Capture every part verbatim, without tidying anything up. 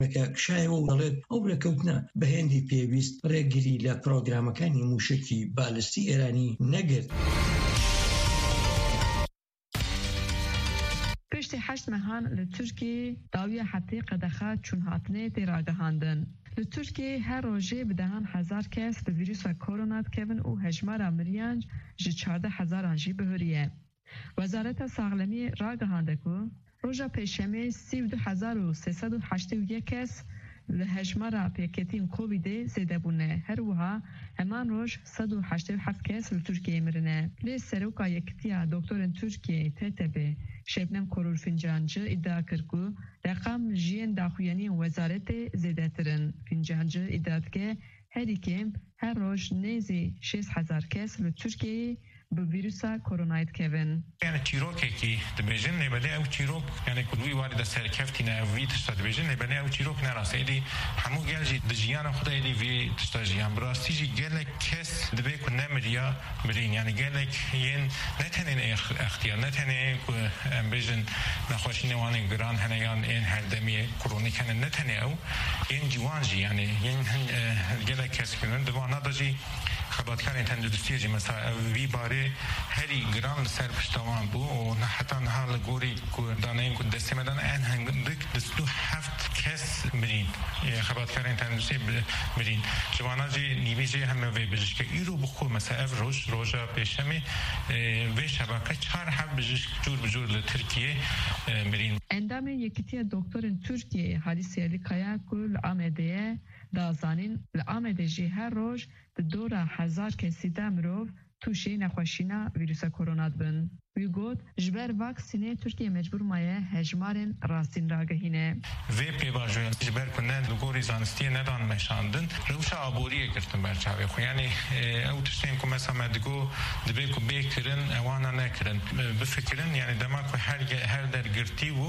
شایەوە دەڵێت ئەو ڕێکەوتنە بە هێندی پێویست ڕێگیری لە پرۆگرامەکانی موشکی بالستی ئێرانی نەگرت. پشتی حشت مهان li Tirkiyeyê dawiya hetê qedexa çûnhatnê tê ragihandin. Li Tirkiyeyê her rojê bi dehan hezar kes bi vîrusa korona dikevin û hejmara miriyan ji çardeh hezaran jî bihuriye. Wezareta Saxlemiyê ragihande ku roja pêşemê sî û du hezar û sê sed û heştê û yek kes li hejmara pêketîn Covidê zêde bûne. Her wiha heman roj sed û heştê û heft kes li Tirkiyeyê mirine. Lê Seroka Yekîtiya Doktorên Tirkiyeyê T T B Şebnem Korur Fincancı iddia kir ku reqam jiyên daxuyaniyên wezaretê zêdetirin. Fincancı iddia dike herî kêm her roj nêzî şêst hezar kes li Tirkiyeyê bi vîrusa koronayê dikevin. Yani çîrokekî dibêjin lêbelê ew çîrok yani ku wî warî de serkeftina ev vî tişta dibêjin lêbelê ew çîrok nerast êdî hemû gel jî di jiyana xwe de êdî vê tişta jiyan bi rastî jî gelek kes dibe ku nemiriya birîn yani gelek yên ne tenê extiyar ne tenê ku em bêjin nexweşînê wan ên giran hene yan ên herdemiyê kronîk hene ne tenê ew yên ciwan jî yani yên gelek kes kirin di vana da jî xebatkarên tenduristiyê jî mesela ev vî barê herî giran li ser piştawan bû û heta niha li gorî ku daneyên ku destê me dan en hindik dist û heft kes mirîn xebatkarên tenduristiyê mirîn ji vana jî nîvê jê heme vê bijîşke îro bixwe mesela ev roj roja pêşemê vê şebeke çar hev bijîşk cûr bi cûr li Tirkiyeyê mirîn. Endamê Yekîtiya Doktorên Tirkiyeyê Halîs Yerlikaya ku li Amedê dazanîn li Amedê jî her roj di dora hezar kesî de mirov tûşê nexweşîna vîrusa korona dibin. Wî got ji ber vaksînê Tirkiye mecbûr maye hejmarên rastîn ragihîne. Vê pêvajoyan ji ber ku ne li gorî zanistiyê nedan meşandin rewşa aboriyê girtin ber çavê xwe yani ew tiştên ku mesela me digo dibe ku bê kirin ewana nekirin bifikirin yani dema ku her her der girtî bû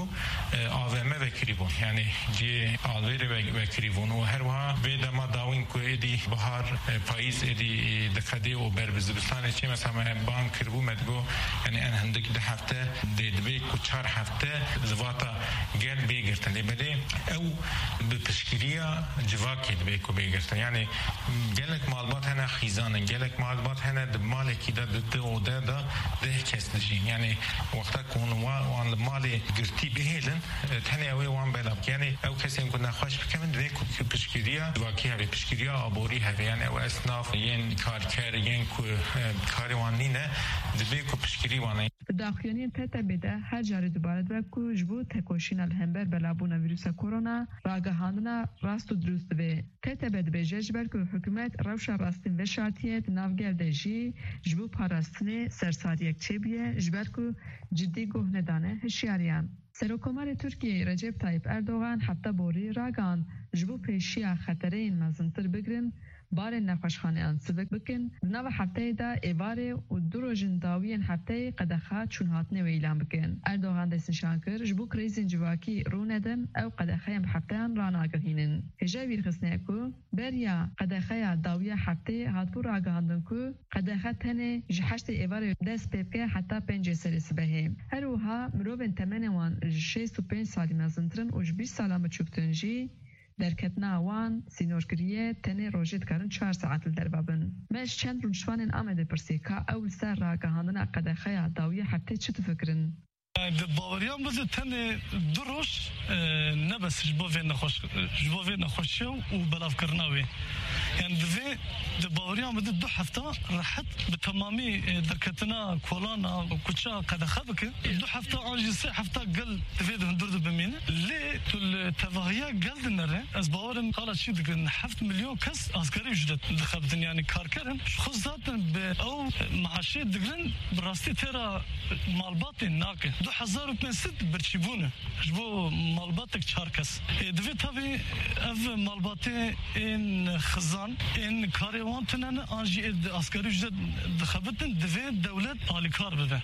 A V M vekirîbûn yani cê alvêrê vekirîbûn û her wiha vê dema dawîn ku êdî bihar payîz êdî dikadê û ber bi zibistanê çê mesela me ban kiribû me digo yani هندك ده هفته دبي كوتشار هفته زواتا جل بيجرتن لبدي أو بتشكيلية جواكي دبي كو بيجرتن يعني جلك معلومات هنا خيزان جلك معلومات هنا دمالك كده ده وده ده ده كسنجين يعني وقتها كون وان المالي جرتي بهيلن تاني أوي وان بلاب يعني أو كسين كنا خوش بكمن دبي كو بتشكيلية جواكي هذه بتشكيلية أبوري هذه يعني أو أصناف ين كاركر ين كو كاروانينه دبي كو بتشكيلية وان daxuyaniyên T T B'de her carî dubare dibe ku ji bo tekoşîna li hember belabûna vîrusa korona ragihandina rast û durust divê. T T B dibêje ji ber ku hikûmet rewşa rastîn veşartiye di navger de jî ji bo parastinê sersariyek çêbiye ji ber ku ciddî goh nedane hişyariyan. Serokkomarê Tirkiyeyê Recep Tayyip Erdogan hefta borî ragihand ji bo pêşiya xetereyên mezintir bigirin barên nexweşxaneyan sivik bikin di nava hefteyê de êvarê û du rojên dawiyên hefteyê qedexa çûnhatnê wê îlan bikin. Erdogan destnîşan kir ji bo krîzên civakî rû nedin ew qedexeyên bi hefteyan ranagihînin. Hêja vîrxistnê ku beriya qedexeya dawiya hefteyê hatbû ragihandin ku qedexe tenê ji heştê êvarê dest pê bike heta pêncê serê sibehê. Her wiha mirovên temenê wan ji şêst û pênc salî mezintirin û ji bîst salan biçûktin jî derketna wan sînorgiriye tenê rojê dikarin çar saet li derbabin. Me ji çend rûnişvanên Amedê pirsî ka ew li ser ragihandina qedexeya dawiya heftê çi difikirin? Di baweriyan bize tenê du roj nebes ji bo vê nexweş ji bo vê nexweşiya û belavkirina wê. Yani divê di baweriyan bize du hefta rehet bi temamî derketina kolana kuça qedexe bike. Du hefta an jî sê hefta gel divê di hundir dibimîne. Lê tu li tevahiya gel dinere ez bawerim hala çi dikin heft milyon kes asgari ücret dixebitin yani karkerin. Xwe zaten bi ew maaşê digirin bi rastî têra malbatê nake. Du hezar û pênc sed birçîbûne ji bo malbatek çar kes. Divê tevî ev malbatê ên xizan ên karê wan tune an jî asgari ücret dixebitin divê dewlet alîkar bibe.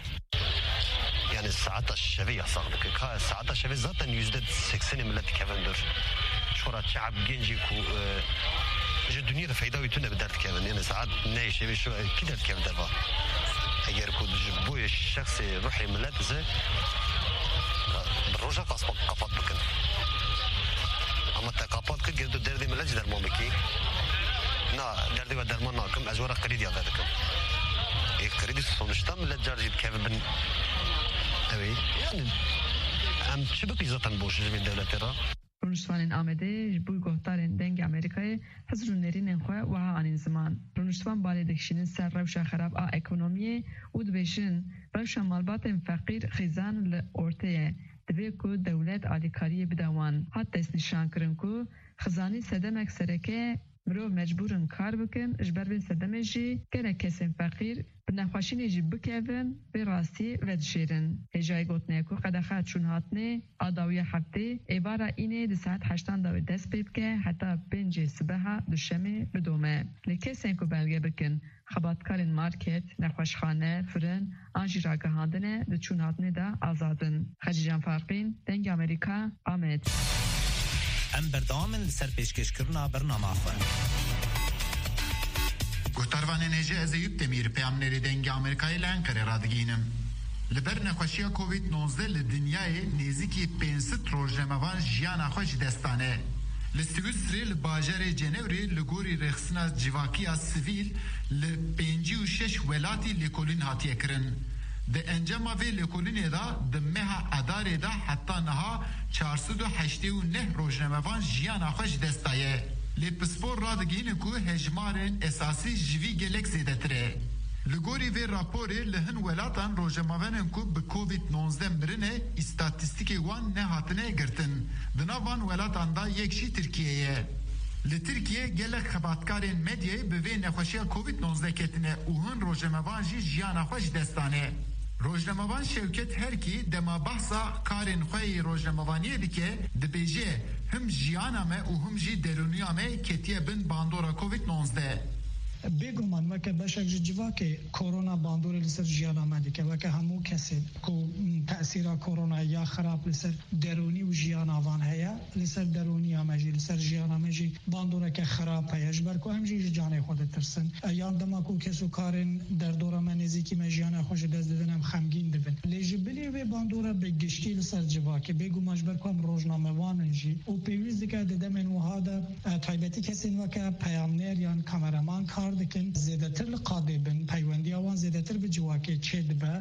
Yani saata şeveya sağlık. Ka saata şeve zaten yüzde sekseni millet kevindir. Şora çab genci ku ji dünyada fayda ütüne bir dert kevin. Yani saat ne şevi şu ki dert kevin derva. Eğer ku bu şahsi ruhi millet ise roja kapat kapat bakın. اما تقاپات که گردو دردی ملج درمان بکی نه دردی و درمان ناکم از ورا قرید یاد دکم یک قریدی sonuçta millet carcıydı kevin ben evet yani am çi biki zaten boş bir devlet era Rûniştvanên Amedê ji bo guhdarên dengê Amerîkayê hizr û nêrînên xwe wiha anîn ziman. Rûniştvan balê dikişînin ser rewşa xerab a ekonomiyê û dibêjin rewşa malbatên feqîr xîzan li ortayê divê ku dewlet alîkariyê bide wan. Hat destnîşankirin ku xizanî sedemek sereke mirov mecbûrin kar bikin ji ber vê sedemê jî gelek kesên feqîr bi nexweşînê jî bikevin vê rastî vedişêrin. Hêjayê gotinê ku qedexa çûn hatine a dawiya heftê êvara înê di saet heştan dawê dest pê bike heta pêncê sibeha duşemê bidome. Lê kesên ku belge bikin xebatkarên market, nexweşxane, firin an jî ragihandine di çûn hatinê de azadin. Xecîcan Farqîn, Dengê Amerîka, Amed. ام بردامن لسر پیشکشکرنا برنامه خو گوتاروان نجی از ایوب دمیر پیامنری دنگ آمریکای لانکره رادگینم لبر نخوشی کووید نوزده لدنیای نزدیکی پنجصد روزنامه‌وان جیان خوش دستانه لستگوسری لباجر جنوری لگوری رخصنا جواکی از سیویل لپنجی و شش ولاتی لکولین هاتیه کرن ده انجام وی لکولین دا ده مها ادار دا حتی نها چهارصد و هشتاد و نه روزنامه‌وان جیان خوش دستایه لی پسپور را دگین کو هجمارن اساسی جوی گلک زیدتره لگوری وی راپوری لهن ولاتان روزنامه‌وان کو به کووید نوزده مرنه استاتستیکی وان نه هاتنه گرتن دنا وان ولاتان دا یکشی ترکیه لی ترکیه گلک خباتکارین مدیای به وی نخوشی کووید نوزده کتنه اوهن روزنامه‌وان جی جیان خوش دستانه روزنامه‌وان شوکت هرکی دما بحثا کارین خوی روزنامه‌وانی دیگه دبیجه هم جیانامه و هم جی درونیامه کتیه بن باندورا کووید نوزده بگمان وکه بشک جوا که کرونا باندور لسر جیانا مدی که وکه همو کسی کو تأثیر کرونا یا خراب لسر درونی و جیانا وان هیا لسر درونی آمجی لسر جیانا مجی باندور که خراب هیا جبر کو همجی جانه خود ترسن ایام دما کو کسو کارن در دوره منزی که مجیانا خوش دست دادنم خمگین دبن لیجبلی و باندور بگشتی لسر جوا که بگو مجبر کو هم روزنامه وانجی او پیویز دیگه ددمن وهادا تایبتی کسی وکه پیامنر یا کامرامان کار دکن زیادتر لقاده بن پیوندی آوان زیادتر به جواکه چه دبه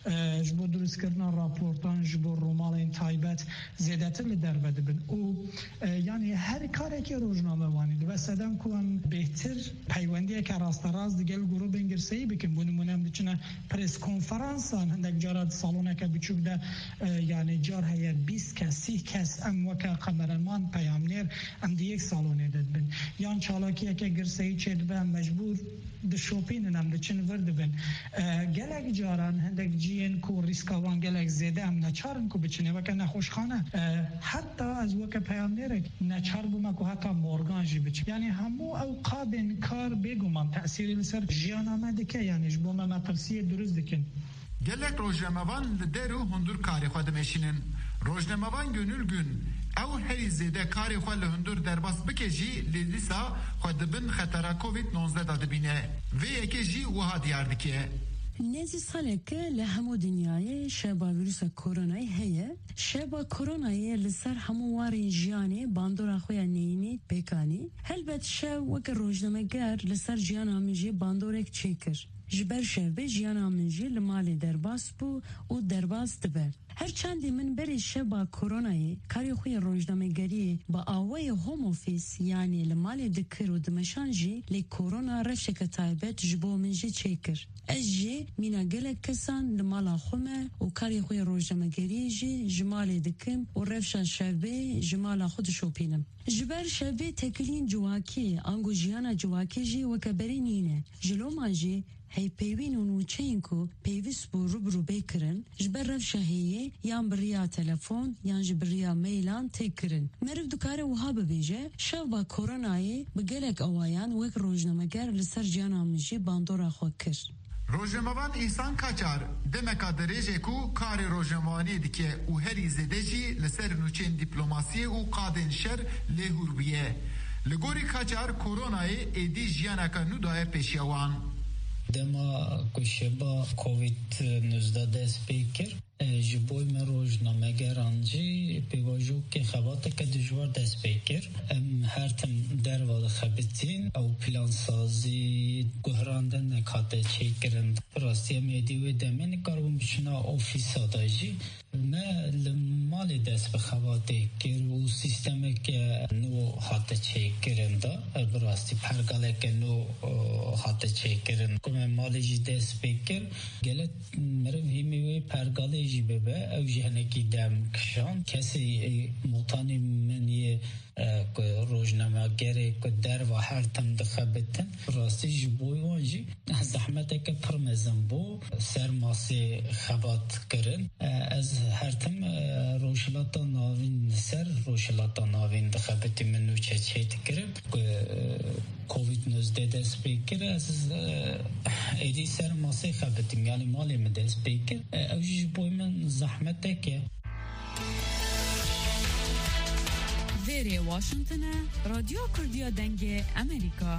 جبو درست کردن راپورتان جبو رومالین تایبت زیادتر لدر بده بن او یعنی هر کاری که روزنامه وانی دو سدم کن بهتر پیوندی که راست راست دیگه گروه بنگرسی بکن بونمونم بچنه پرس کنفرانسان هندک جارد سالونه که بچوک ده یعنی جار هیا بیست کس سی کس ام وکه قمرمان پیامنر ام دی یک سالونه داد بن یان چالاکیه که گرسی چه دبه مجبور د شوپین نام د چن ورد بن گلک جاران هندک جین کو ریسکوان گلک زیده ام نچارن کو بچنه وک نخوشخانه حتی از وک پیامنر نچار بوم کو حتی مورگان جی بچ یعنی همو اوقابن کار بگوم تاثیر لسر جیان آمده که یعنی بوم ما تفسیر درست دکن گلک روزنامه‌وان درو هندور کاری خود میشینن روزنامه‌وان گönül gün او هری زیده کاری خود لهندور درباس بکجی لیلیسا خود بن خطر کووید نوزده داده بینه و یکی جی وها دیار دکیه نزی ساله که لهمو دنیای شبا ویروس کرونای هیه شبا کرونای لسر همو وارین جیانی باندورا خویا نینی بکانی هلبت شو وک روزنامه گر لسر جیان آمیجی باندورک چیکر جبر شبه جیان آمیجی لمالی درباس بو و درباس دبر هر چندی من بری شبا کرونایی کاری خوی روزنامه‌گری با آوای هوم اوفیس یعنی لمالی دکر و دمشانجی لی کرونا رفشک تایبت جبو منجی چیکر از جی مینا گلک کسان لمالا خومه و کاری خوی روزنامه‌گری جی جمالی دکم و رفشان شبه جمالا خود شوپینم جبر شبه تکلین جواکی انگو جیانا جواکی جی وکبری نینه جلو ماجی هی پیوین و نوچین کو پیویس بو روبرو بیکرن جبر رفشه هیه یان بریا تلفون یان جبریا میلان تکرن مرف دکاره وها ببیجه شو با کرونایی بگلک اوایان وک روزنامه‌گر لسر جانا مجی باندورا خو کر روزنامه‌وان ایسان کاچار دمکا درجه کو کار روزنامه‌وانی دیگه او هری زدجی لسر نوچین دیپلماسی او قادن شر لهوربیه لگوری کاچار کرونایی ایدی جیانا کا نودای پیشیوان دما کشبا کووید نوزده دست بیکر جبوی من روزنامه گرانجی پیواجو که خواهد که دجوار دست بیکر هر تم در واد خبتین او پلان سازی گهراندن نکاته چی کرند راستی میدیوی دمین کارون بچنا آفیس داجی ما مال دست بخواهد که رو سیستم که نو حتی چی کرند براستی پرگاله که نو حتی چی کرند که مال جی دست بیکر گلت مرم هیمیوی پرگاله جی ببه او جهنکی دم کشان کسی موتانی منی روزنامه گره که در و هر تم دخبتن راستی جبوی وانجی زحمت که پرمزن بو سرماسی خبات کرن از هر تم روشلاتا ناوین سر روشلاتا ناوین دخبتی منو چه چه تکرم کووید نوزده دست بیکر از ایدی سرماسی خبتیم یعنی مالی من دست بیکر او جبوی من زحمت که ویری واشنطن رادیو کردیا دنگ امریکا.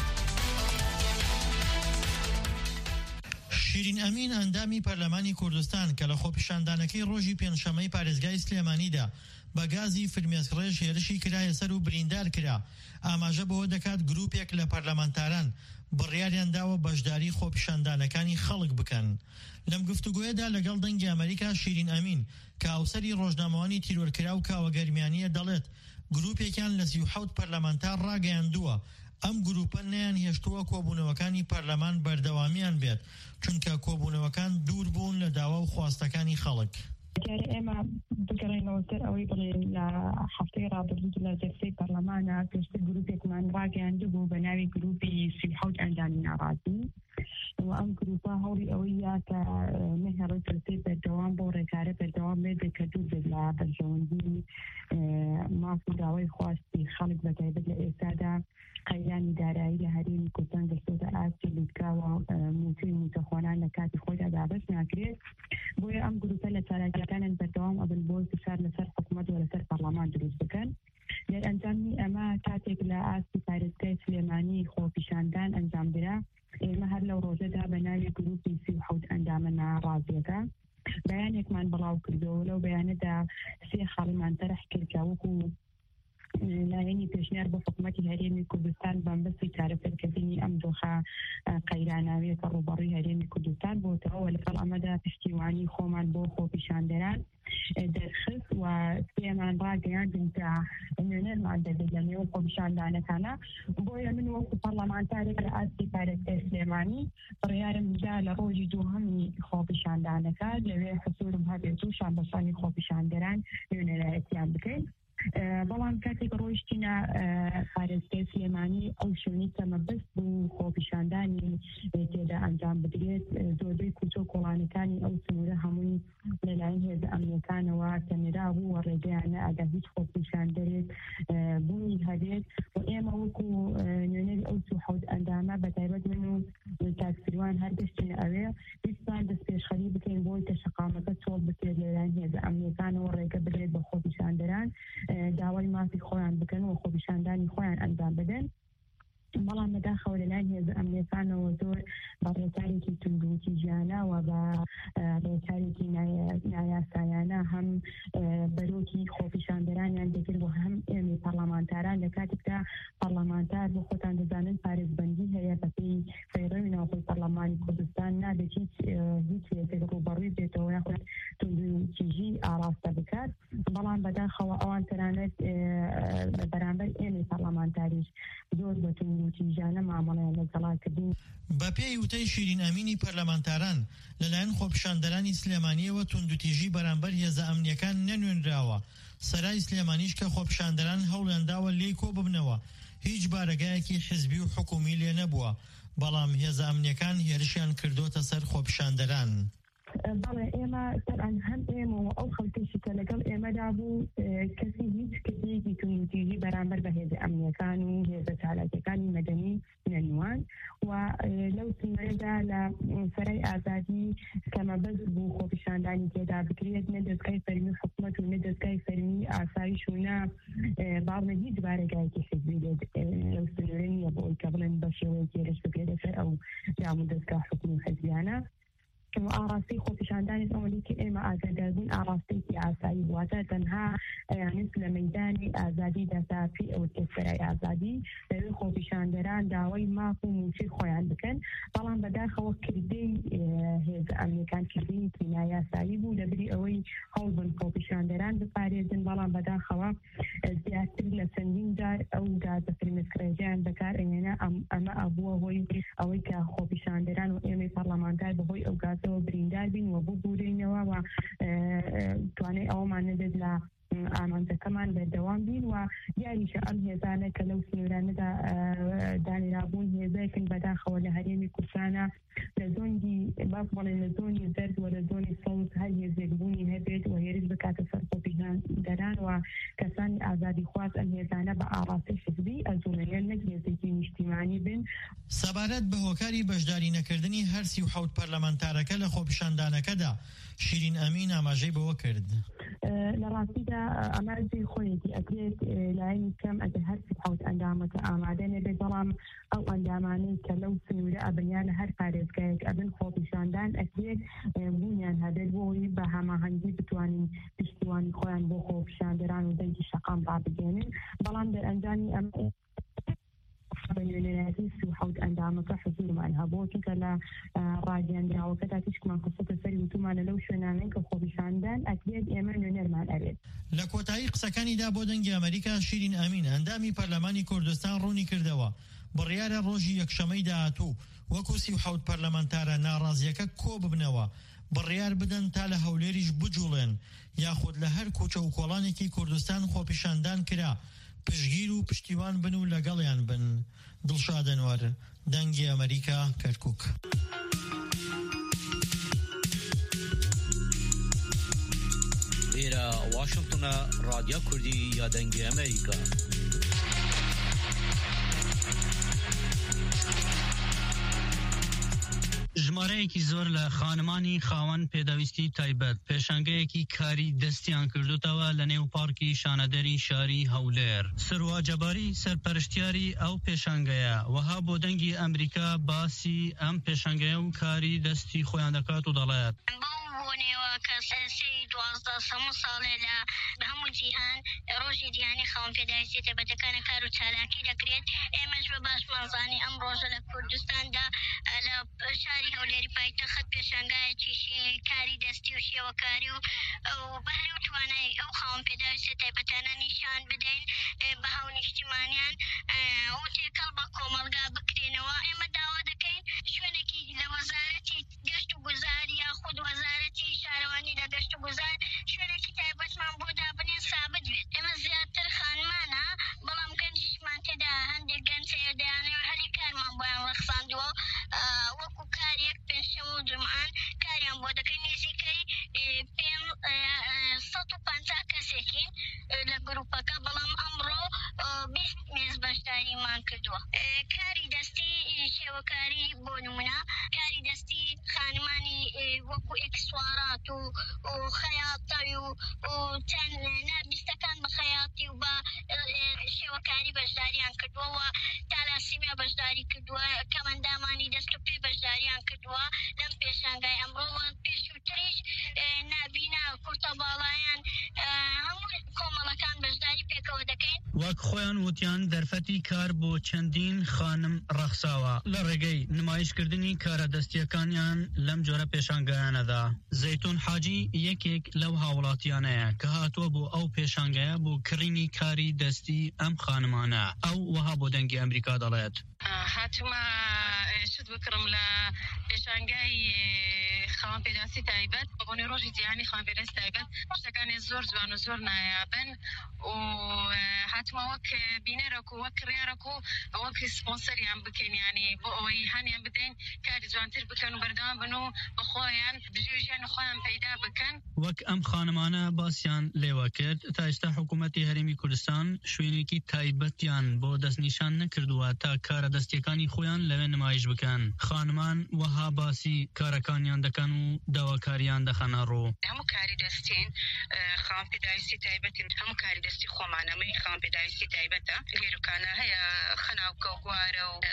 شیرین امین اندامی پارلمانی کردستان که لخو پیشاندانکی روژی پێنجشەمەی پارێزگای سلێمانیدا بە گازی فرمێسکڕێژ هێرشی کرایە سەر و بریندار کرا. ئاماژە بەوە دەکات گروپێک لە پەرلەمانتاران بڕیاریان داوە بەشداری خۆپیشاندانەکانی خەڵک بکەن. لەم گفتوگۆیەدا لەگەڵ دەنگی ئەمریکا شیرین ئەمین کە ئاوسەری ڕۆژنامەوانی تیرۆرکرا و کاوەگەرمیانیە دەڵێت گروپێکیان لە سی و حەوت پەرلەمانتار ڕاگەیاندووە ئەم گروپە نەیان هێشتووە کۆبوونەوەکانی پەرلەمان بەردەوامیان بێت چونکە کۆبوونەوەکان دوور بوون لە داوا و خواستەکانی خەڵک. جاري ئێمە بگەڕێنەوە سەر ئەوەی بڵێن لە هەفتەی ڕابردوو لە جەلسەی پەرلەمانە پێشتر گروپێکمان ڕاگەیاندبوو بە ناوی گروپی سی و حەوت ئەندامی ناڕازی و ئەم گروپە هەوڵی ئەوەیە کە نەهێڵی جەلسەی بەردەوام بۆ ڕێکارە بەردەوام بێت کە دوور بێت لە بەرژەوەندی ماف و داوای خواستی خەڵک بەتایبەت لە ئێستادا قەیرانی دارایی لە هەرێمی کوردستان گەشتۆتە ئاستی لوتکاوە موچەی موچەخۆنان لە کاتی خۆیدا دابەش ناکرێت بۆیە ئەم گروپە لە چالاکیەکانیان بەردەوام ئەبن بۆ فشار لەسەر حکوومەت و لەسەر پەرلەمان دروست بکەن. لێر ئەنجامی ئەمە کاتێک لە ئاستی پارێزگای سلێمانی خۆپیشاندان ئەنجامدرا ئێمە هەر لەو ڕۆژەدا بە ناوی گروپی سی و حەوت ئەندامە ناڕازیەکە بەیانێکمان بڵاو کردەوە. لەو بەیانەدا سێ خاڵیمان تەرح کرد کە وەکو لایەنی پێشنیار بۆ حکوومەتی هەرێمی کوردستان بەمبەستی چارەسەرکردنی ئەم دۆخە قەیراناویەکە ڕووبەڕووی هەرێمی کوردستان بۆتەوە لەگەڵ ئەمەدا پشتیوانی خۆمان بۆ خۆپیشاندەران دەرخست و پێمان ڕاگەیاندن کە نوێنەرمان دەبێت لە نێوە خۆپیشاندانەکانە. بۆیە من وەکو پەرلەمانتارێک لە ئاستی پارێزگای سلێمانی بڕیارم دا لە ڕۆژی دووهەمی خۆپیشاندانەکە لەوێ حسوورم هەبێت و شانبەسانی خۆپیشاندەران نوێنەرایەتیان بکەین. بەڵام کاتێک ڕۆیشتینە پارێزگای سلێمانی ئەو شوێنی تەمەبەست بوو خۆپیشاندانی تێدا ئەنجام بدرێت زۆربەی کوچە و کۆڵانەکانی ئەو سنوورە هەمووی لەلایەن هێزە ئەمنیەکانەوە تەنێرا بوو و ڕێگەیانە ئەگە هیچ خۆپیشاندەرێت بوونی هەبێت و ئێمە وەکو نوێنەری ئەو سی و حەوت ئەندامە بەتایبەت من و تاکسیروان هەر گەشتین ئەوێ ویستمان دەست پێشخەری بکەین بۆی کە شەقامەکە چۆڵ بکرێت لەلایەن هێزە ئەمنیەکانەوە ڕێگە بدرێت بە خۆپیشاندەران داوای مافی خۆیان بکەن و خۆپیشاندانی خۆیان ئەنجام بدەن. بەڵام بەداخەوە لەلایەن هێزە ئەمنیەکانەوە زۆر بە ڕێکارێکی توندروتی ژیانە و بە ڕێکارێکی نایاسایانە هەم بەرۆکی خۆپیشاندەرانیان دەکرد و هەم ئێمە پەرلەمانتاران لە کاتێکدا پەرلەمانتار بۆ خۆتان دەزانن پارێزبەندی هەیە بەپێی فەیڕەوی ناوخۆی پەرلەمانی کوردستان نابێت هیچ هیچ هێزێک ڕووبەڕووی بێتەوە یاخود توندروتیژی ئاراستە بکات. بەڵام بەداخەوە ئەوان تەنانەت بەرامبەر ئێمە پەرلەمانتاریش زۆر بە توندروتیژانە مامەڵەیان لەگەڵاکردین. بە پێی وتەی شیرین ئەمینی پەرلەمانتاران لەلایەن خۆپیشاندەرانی سلێمانیەوە توندروتیژی بەرامبەر هێزە ئەمنیەکان نەنوێنراوە. سەرای سلێمانیش کە خۆپیشاندەران هەوڵیانداوە لێی کۆ ببنەوە هیچ بارەگایەکی حزبی و حکومی لێ نەبووە، بەڵام هێزە ئەمنیەکان هێرشیان کردوتە سەر خۆپیشاندەران. بەڵێ ئێمە سەران هەم ئێمەوە ئەو خەڵکیشی کە لەگەڵ ئێمەدا بوو کەسی هیچ کردێکی توندروتیژی بەرامبەر بە هێزە ئەمنیەکان و هێزە چالاکیەکانی مەدەنی نەنوان و لەو سنوورەدا لە سەرای ئازادی کەمەبەست بوو خۆپیشاندانی تێدا بکرێت نە دەستگای فەرمی حکومەت و نە دەستگای فەرمی ئاسایش و نە باڵنە هیچ بارەگایەکی حزبی لەو سنوورە نییە بۆ ئەوی کە بڵێن بە شێوەیەکی هێرش بکرێتە سەر ئەو ئەندام و دەستگاه حکومی حزبیانە ئاڕاستی خۆپیشاندانی ئەوەی کە ئێمە ئاگاداربوون ئاڕاستێکی ئاسایی واتە تەنها یانست لە مەیدانی ئازادی دەسافی ئەو کەسەرای ئازادی لەوێ خۆپیشاندەران داوای ماف و موچەی خۆیان بکەن بەڵام بەداخەوە کردەی هێز ئەمریکان کردنی کینایاسایی بوو لەبری ئەوەی هەوڵ بن خۆپیشاندەران بپارێزن بەڵام بەداخەوە زیاتر لە چەندین جار ئەو گازە فرمێسکرێژیان بەکار ئەهێنا ئەمە ئەبووە هۆی ئەوەی کە خۆپیشاندەران و ئێمەی پەرلەمانتار بەهۆی ئەو گازەوە بریندار بین و ببوورینەوە و توانای ئەومان نەدەت لە ئامانجەکەمان بەردەوام بین و دیاریشە ئەم هێزانە کە لەو سنوورانەدا دانرابوون هێزەیەکن بەداخەوە لە هەرێمی کورسانە لە زۆنگی باس بڵێن لە زۆنی زەرد و لە زۆنی سەوز هەر هێزێکبوونی هەبێت و هێرش بکاتە سەر خۆپیشاندەران و کەسانی ئازادی خواست ئەم هێزانە بە ئاڕاستی حزبی ئەزوڵێنێن نەک هێزێکی نیشتیمانی بن. سەبارەت بە هۆکاری بەشداری نەکردنی هەر سی و حەوت پەرلەمانتارەکە لە خۆپیشاندانەکەدا شیرین ئەمین ئاماژەی بەوە کرد. لە ڕاستیدا ئەماژەی خۆیەتی ئەکرێت لایەنی کەم ئەگەر هەر سی و حەوت ئەندامەکە ئامادە نەبێت بەڵام ئەو ئەندامانەی کە لەو سنوورە ئەبنیان لە هەر پارێزگایەک ئەبن خۆپیشاندان ئەکرێت بوونیان هەبێت بۆی بە هەماهەنگی بتوانین پشتیوانی خۆیان بۆ خۆپیشاندەران و دەنگی شەقام ڕابگەێنن بەڵام دەرئەنجامی ئەم بەنوێنەرانی سی و حەوت ئەندامەکە حزورمان هەبووە چونکە لە ڕاگەیاندراوەکەدا تیشکمان قسەتە سەری وتومانە لەو شوێنانەی کە خۆپیشاندان ئەکرێت ئێمە نوێنەرمان ئەوێت. لە کۆتایی قسەکانیدا بۆ دەنگی ئەمریکا شیرین ئەمین ئەندامی پەرلەمانی کوردستان ڕوونی کردەوە بڕیارە ڕۆژی یەکشەمەی داهاتوو وەکو سی و حەوت پەرلەمانتارە ناڕازیەکە کۆ ببنەوە بڕیار بدەن تا لە هەولێریش بجوڵێن یاخود لە هەر کوچە و کۆڵانێکی کوردستان خۆپیشاندان کرا پشگیر و پشتیوان بن و لەگەڵیان بن. دڵشاد ئەنوەر دەنگی ئەمریکا کەرکووک. لێرە واشنگتنە رادیۆ کوردی یا دەنگی ئەمریکا. ژمارەیەکی زۆر لە خانمانی خاوەن پێدەویستی تایبەت پێشانگەیەکی کاری دەستیان کردوتەوە لە نێو پارکی شانەدەری شاری هەولێر. سروە جەباری سەرپەرشتیاری ئەو پێشانگەیە وەها بۆ دەنگی ئەمریکا باسی ئەم پێشانگەیە و کاری دەستی خۆیان دەکات و دەڵێت دوازدە سەموو ساڵێ لە هەموو جیهان ڕۆژی دیانی خاوەن پێداویستی تایبەتەکانە کار و چالاکی دەکرێت. ئێمەش بە باشمانزانی ئەم ڕۆژە لە کوردستاندا لە شاری هەولێری پایتەخت پێشانگایەکیشی کاری دەستی و شێوەکاری و بەهرە و توانای ئەو خاوەن پێداویستی تایبەتانە نیشان بدەین بە هەو نیشتیمانیان و تێکەڵ بە کۆمەڵگا بکرێنەوە. ئێمە داوا دەکەین شوێنێکی لە وەزارەتی گەشت و گوزار یاخود وەزارەتی شارەوانی لە گەشت و گوزار شوێنێکی تایبەتمان بۆ دابنێن سابت بێت. ئێمە زیاتر خانمانە بەڵام گەنجیشمان تێدا هەندێک گەنج هەیە دەیانەوێت هەری کارمان بۆیان ڕەخساندووە وەکو کارێک پێنجشەمە و جومعان کاریان بۆ دەکەین نزیکەی پێم سەد و پەنجا کەسێکین لە گروپەکە بەڵام ئەمڕۆ بیست مێز بەشداریمان کردووە. کاری دەستی شێوەکاری بۆ نمونە کاری دەستی خانمانی وەکو ئێکسوارات و خەیاطی و چەند نابیستەکان بە خەیاطی و بە شێوەکاری بەشداریان کردووە و تالاسیمیا بەشداری کردووە کەمەندامانی دەست و پێ بەشداریان کردووە لەم پێشانگای ئەمڕۆوە پێشووتریش نابینا کورتە باڵایان هەموو کۆمەڵەکان بەشداری پێکەوە دەکەین. وەک خۆیان وتیان دەرفەتی کار بۆ چەندین خانم ڕەخساوە لە ڕێگەی نمایشکردنی کارە دەستیەکانیان لەم جۆرە پێشانگەیانەدا. زەیتون حاجی یەکێک لەو هاوڵاتیانەیە کە هاتووە بۆ ئەو پێشانگەیە بۆ کڕینی کاری دەستی ئەم خانمانە. ئەو وەها بۆ دەنگی ئەمریکا دەڵێت هاتوومە شت بکڕم لە پێشانگای خاوەن پێداویستی تایبەت بۆنی ڕۆژی جیهانی خاوەن پێداویستی تایبەت شتەکانی زۆر جوان و زۆر نایابن و هاتوومە وەک بینەرەک و وەک ڕیارەک و وەک سپۆنسەریان بکەین یانی بۆ ئەوەی هەنیان بدەین کاری جوانتر بکەن و بەردەوام بن و بە خۆیان بژێژیان و خۆیان پەیدا بکەن. وەک ئەم خانمانە باسییان لێوە کرد تا ئێستا حکوومەتی هەرێمی کوردستان شوێنێکی تایبەتیان بۆ دەستنیشان نەکردووە تا کارە دەستیەکانی خۆیان لەوێ نمایش بکەن. خانمان وەها باسی کارەکانیان دەکەن و داواکاریان دەخەنە ڕۆ. هەموو کاری دەستین خاوەن پێداویستی تایبەتین هەموو کاری دەستی خۆمانەمەی خاوەن پێداویستی تایبەتە لێرکانە هەیە خەناوکە و گوارە و هەیە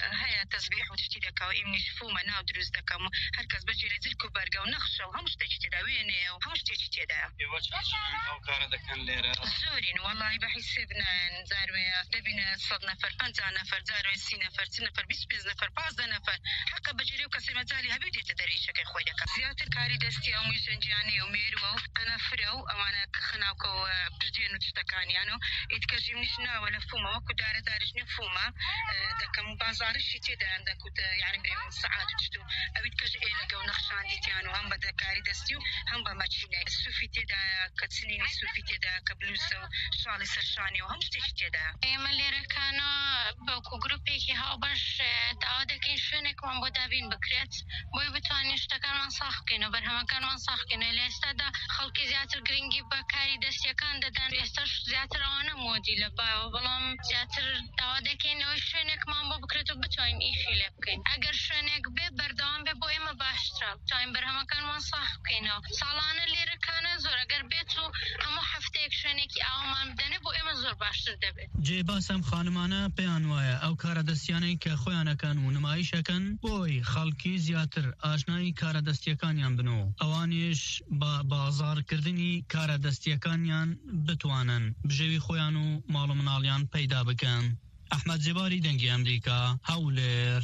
تسبيح وتشتي دكا وإمني شفوما ناو دروس دكا هركز بجي لزلكو برقا ونخشة وهمش تشتي دا ويني وهمش تشتي دا أو كارا دكان ليرا زورين والله بحس ابنا زاروية دبنا صد نفر خمسة نفر زاروية سي نفر سي نفر بيس بيز نفر باز نفر حقا بجريو كسر مزالي هبيدي تدري شكل خوي دكا زيادة كاري دستي أو ميجنجاني وميرو أنا فرو أمانا خناوكو بجدين وتشتكاني يعني إتكجي منشنا ولا فوما وكو دار دارج نفوما دكا مبازار الشتي دا عندك يعني بري من ساعات تشتو أو إتكجي إيه لقو نخشان ديتيانو هم بدا كاري دستيو هم بماتشينا السوفيتي دا كتسنين السوفيتي دا كبلوسو شالي سرشاني وهم شتي دا يما اللي ركانو بوكو جروبي كي هاو باش تعودك إن شنك من بودابين بكريت بوي بتواني اشتكان من صاحكينو برهما كان من صاحكينو اللي استادا خلقي زياتر جرينجي بكاري دستيا كان دادان يستاش زياتر وانا مودي لبا وبلام زياتر تعودك إنو شنك من بكريتو بتواني إيشي لبكين أجر شنك بي بردوان بي بوي ما باشترا بتواني برهما كان من صاحكينو سالان اللي ركانو زور أجر بيتو أمو حفتيك شنكي أو ما بدني بوي ما زور باشتر دبي جێ باسەم خانمانە پێیان وایە ئەو کارەدەستیانەی کە خۆیانەکەن و نمایشەکەن بۆی خەڵکی زیاتر ئاشنای کارەدەستیەکانیان بنەوە ئەوانیش بە بازارکردنی کارەدەستیەکانیان بتوانن بژێوی خۆیان و ماڵ و مناڵیان پەیدا بکەن. ئەحمەد جێباری دەنگی ئەمریکا هەولێر.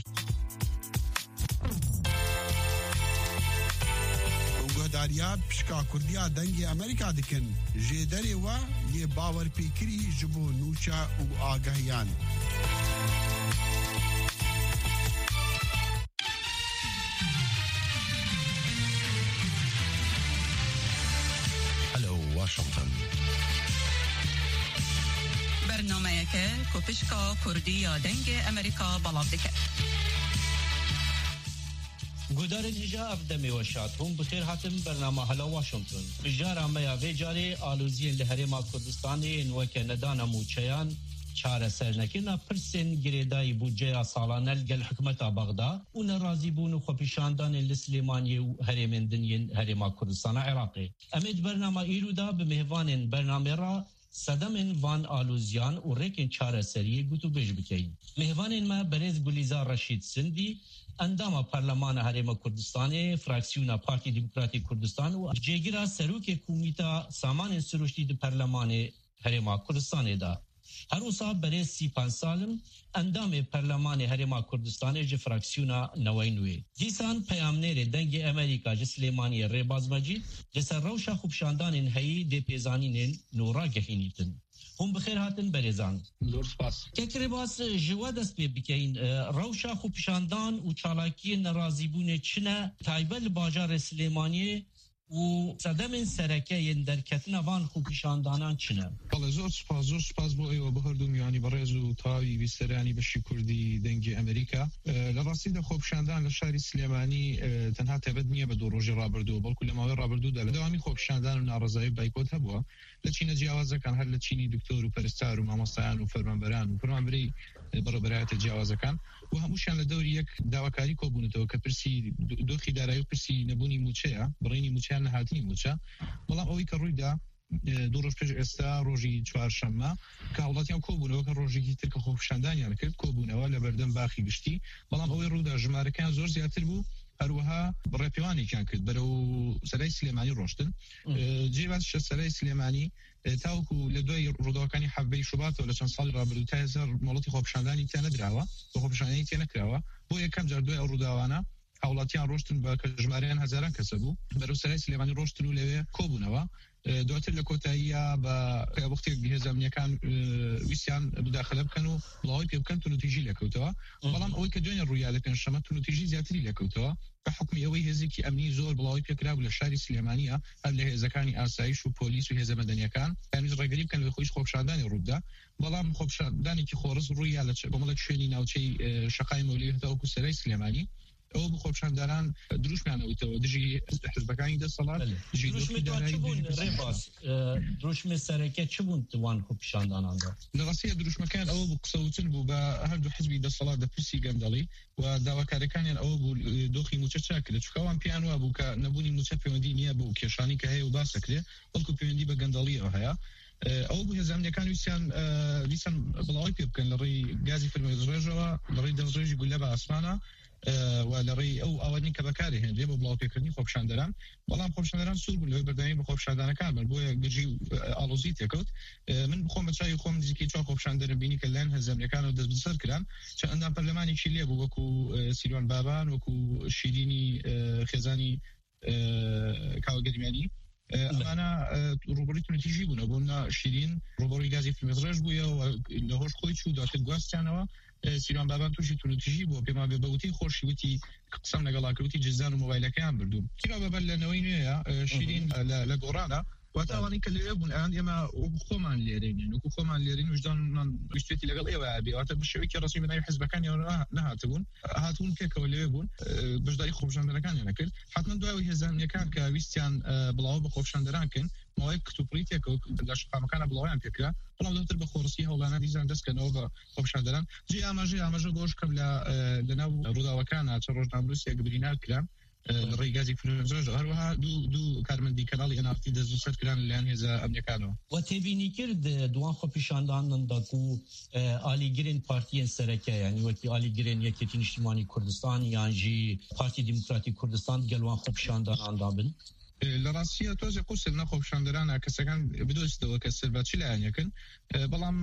گۆداریا پشکا کوردیا دەنگی ئەمریکا دکن ژێ دەرێوە لێ باوەرپێکری ji بۆ نوچە و ئاگەهیان. هلو واشنطن برنامه‌یەکە کە پشکا کوردی یا دەنگی ئەمریکا بەڵاو دەکات. گودارên hêja ev demê we şat hûn bi xêr hatin bername Hala Washington. Bijara me ya vê carê aloziyên li Herêma Kurdistanê yên weke nedana mûçeyan çaresernekirina pirsên girêdayî bûceya salane li gel hikûmeta Bexda û nerazîbûn û xwepîşandanên li Silêmaniyê û herêmên din yên Herêma Kurdistana Iraqê. Em ê di bernama îro da bi mêvanên bernamê ra sedemên van aloziyan û rêkên çareseriyê gotûbêj bikeyin. Mêvanên me berêz Gulîzar Reşîd Sindî, endama Parlemana Herêma Kurdistanê, fraksiyona Partî Demokratîk Kurdistan û cêgira serokê komîta samanên siruştî di Parlemanê Herêma Kurdistanê da. Her wisa berêz sîpan salim endamê Parlemanê Herêma Kurdistanê ji fraksiyona Newey Nûyê. Dîsan peyamnêrê dengê Amerîka ji Silêmaniyê Rêbaz Mecîd li ser rewşa xwepşandanên heyî dê pêzanînên nû ragehînîtin. Hûn bi xêr hatin berêzan. Kekirê bas ji we dest pê bikeyin rewşa xwepşandan û çalakiyên nerazîbûnê çi ne taybet li bajarê Silêmaniyê û sedemên serekeyên derketina van xwepşandanan çi ne? Vallahi zor spas zor spas bo ew bihردum yani berêz û tavî vîsteranî beşî Kurdî dengê Amerîka. Li rastî de xwepşandan li şarî Silêmanî tenha teved niye be du rojê rabirdû belkû li mavê rabirdû de li dewamî xwepşandan û narizayî baykot hebûye. Li Çînê ciyawazekan her li Çînî doktor û peristar û mamostayan û fermanberan û fermanberî beraberiyetin ciyawazekan û hemûşan li dewrî yek dawakarî kobûnetewe ke pirsî doxî darayî pirsî nebûnî mûçeya birînî mûçeyan nehatinî mûçe. Belam ew ke rûy da دو روز پێش ئێستا ڕۆژی چوارشەممە کە وڵاتیان کۆبوونەوە کە ڕۆژێکی ترکە خۆپشاندانیان کرد کۆبوونەوە لە بەردەم باخی گشتی بەڵام ئەوەی ڕوودا ژمارەکان زۆر زیاتر بوو هەروەها ڕێپێوانێکیان کرد بەرەو سەرای سلێمانی ڕۆشتن جێبات شە سەرای سلێمانی تاوکو لە دوای ڕووداوەکانی حەبەی شوباتەوە لە چەند ساڵی ڕابردوو تا هێزار مۆڵەتی خۆپشاندانی تیا نەدراوە بە خۆپشاندانی تیا نەکراوە بۆ یەکەم جار دوای ئەو ڕووداوانە هاوڵاتیان ڕۆشتن بە کە ژمارەیان هەزاران کەسە بوو بەرەو سەرای سلێمانی ڕۆشتن و لەوێ کۆبوونەوە دواتر لە کۆتاییە بە وەختێک هێزانیەکان ویسیان بداخلە بکەن و بڵاوی پێ بکەن تونوتیژی لەکەوتەوە بەڵام ئەوەی کە دوێنێ ڕوویا لە پێنجشەممە تونوتیژی زیاتری لەکەوتەوە بە حکمی ئەوەی هێزێکی ئەمنی زۆر بڵاوی پێکرا بوو لە شاری سلێمانیە هەر لە هێزەکانی ئاسایش و پۆلیس و هێزە مەدەنیەکان یانیش ڕێگەری بکەن لە خۆیش خۆپشاندانی ڕوودا بەڵام خۆپشاندانێکی خۆڕز ڕوویا لە کۆمەڵێک شوێنی ناوچەی شەقای مەولوی هەتاوەکو سەرای سلێمانی ئەو بخۆپشانداران دروشمانەوەیتەوە دژی حزبەکانی دەسەڵات دروشمێ سەرەکە چ بوون توان خۆپشانداناندا لە ڕاستیە دروشمەکان ئەوە بوو قسەوتن بوو بە هەردوو حزبی دەسەڵات دەپرسی گەندەڵی و داواکارەکانیان ئەوە بوو دۆخی موچە چاکرێ چکەوان پیان وا بوو کە نەبوونی موچە پەیوەندی نییە بوو کێشانی کە هەیە و باسەکرێ بەڵکو پەیوەندی بە گەندەڵی ئەو هەیە ئەو بوو هێزانەکان ویسیان ویسان بڵاوی پێ بکەن لە ڕێی گازی فرمێزڕێژەوە لە ڕێی دەستڕێژی گولە بە ئاسمانە و لە ڕێی ئەو ئەوەنی کە بەکاری هێنرێ بۆ بڵاوپێکردنی خۆپیشاندەران بەڵام خۆپیشاندەران سوور بوون لەوەی بەردەمی بە خۆپیشاندانەکان بن بۆیە گرژی ئاڵۆزی تێکەوت من بخۆم بە چاوی خۆم نزیکەی چوار خۆپیشاندەرم بینی کە لایەن هێزانەکانەوە دەست بەسەر کران چ ئەندام پەرلەمانێکی لێ بوو وەکو سیروان بابان وەکو شیرینی خێزانی کاوەگەریمانی ئەمانە ڕوبەڕی تونەتیژی بوون بوون شیرین ڕوبەڕی گازی فرمێزڕێژ بووە و لە هۆش خۆی چوو دواتر گواستیانەوە سیروان بابان تووشی تونەتیژی بووە پێما بێ بەوتی خۆشی وتی قسەم لەگەڵاکەوتی جزدان و مۆبایلەکەیان بردووم سیرا بەبەر لە نەوەی نوێیە شیرین لە گۆڕانە واتاوانی کە لێ بوون ئەیان ئێمە خۆمان لێرەین وەکو خۆمان لێرین وجدانمان ویستێتی لەگەڵ ئێوە بێواتە بشێوەیەکی ڕسمی بەناوی حیزبەکانی نەهاتبوون هاتوون کێکەوە لێ بوون بەشداری خۆپیشاندەرەکانیان نەکرد حتمما دوای هێزانیەکان کە ویستیان بڵاو بە خۆپیشاندەرانکەن ماوەی کتوپڕی تێکەوت لە شقامەکانە بڵاویان پێکرا بەڵام دواتر بە خۆڕسی هەوڵانە دیزان دەستکەنەوە بە خۆپیشاندەران جێ ئاماژەی ئاماژە بۆش کەم لە ناو ڕووداوەکانە چ ڕۆژنامەنووسێک برینا کرا ڕێی گازی فرمێزڕێژ هەروەها دوو دوو کارمەندی کەناڵی ئەنارتی دەست بەسەر کران لەلایەن هێزە ئەمنیەکانەوە و تێبینی کرد دوان خۆپیشاندانندا و ئالیگرین پارتیên سەرەکیە یعنی وەکی ئالیگرین یەکێتی نیشتیمانی کوردستان یانجی پارتی دیموکراتی کوردستان گەلوان خۆپیشانداناندا بن لە ڕاستیە تۆزێ قوسێک نە خۆپیشاندەرانە کەسەکان بدۆستەوە کە سەرباچی لایەن یەکن بەڵام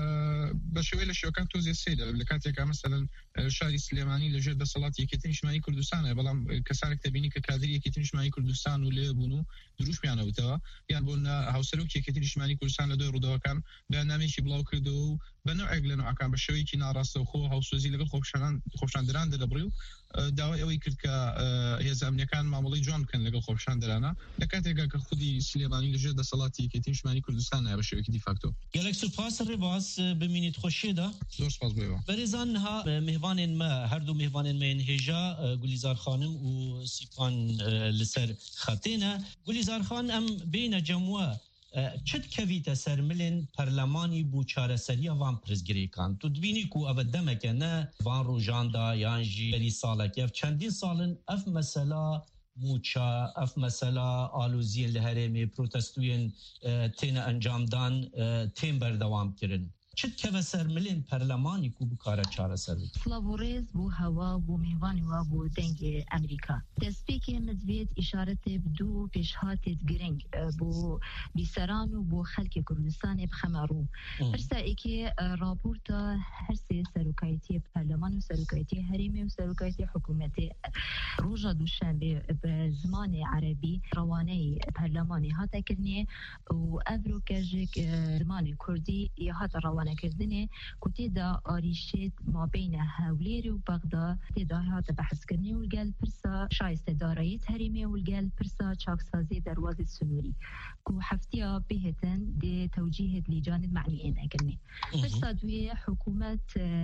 بە شێوەیە لە شێوەکان تۆزێ سێدە لە کاتێکا مەسەلەن شاری سلێمانی لەژێر دەسەڵاتی یەکێتی نیشتیمانی کوردستانە بەڵام کەسانێک دەبینی کە کادری یەکێتی نیشتیمانی کوردستان و لێ بوون و دروشمیانەوتەوە یان بۆ هاوسەرۆکی یەکێتی نیشتیمانی کوردستان لە دوای ڕووداوەکان بەیاننامەیەکی بڵاو کردەوە و بە نوعێک لە نوعەکان بە شێوەیەکی ناڕاستەوخۆ هاوسۆزی لەگەڵ خۆپیشاندەران دەدەبڕی و داوای ئەوەی کرد کە هێزە ئەمنیەکان مامەڵەی جوان بکەن لەگەڵ خۆپیشاندەرانە لە کاتێکا کە خودی سلێمانی لەژێر دەسەڵاتی یەکێتی نیشتیمانی کوردستان بە شێوەیەکی دیفاکتۆ gelek spas rêbas bimînît xweşê da zor spas bêwa berêzan ha mihvanên me her du mihvanên me yên hêja Gulîzar Xanim û Sîpan li ser xetê ne Gulîzar Xan em bêne cemwe çit kevîte ser milên perlemanî bû çareseriya van pirzgirêkan tu dibînî ku ev demeke ne van rojan da yan jî berî salekê ev çendîn salin ev mesela موچا اف مثلا آلوزیین لهرمی پروتستوین تین انجامدان تیم بردوام کرن چت که وسر ملین پرلمانی کو بکاره چاره سر فلاوریز بو هوا بو میوانی و بو دنگ امریکا دسپیکی مدوید اشارت بدو پیشهات گرنگ بو بیسران و بو خلک کردستان بخمارو هرسا ایکی راپورتا هرسی سروکایتی پرلمان و سروکایتی حریمی و سروکایتی حکومتی روژا دوشنبه به زمان عربی روانه پرلمانی هاتا کرنی و افرو کجک زمان کردی یا هاتا روانه کردنه کتی دا آریشت ما بین هولیر و بغداد تدا هات بحث کرنی و الگل پرسا شایسته دارایت حریمی و الگل پرسا چاکسازی دروازه سنوری کو هفتیا بهتن دی توجیهت لجانب معنیین اگرنی پرسا دوی حکومت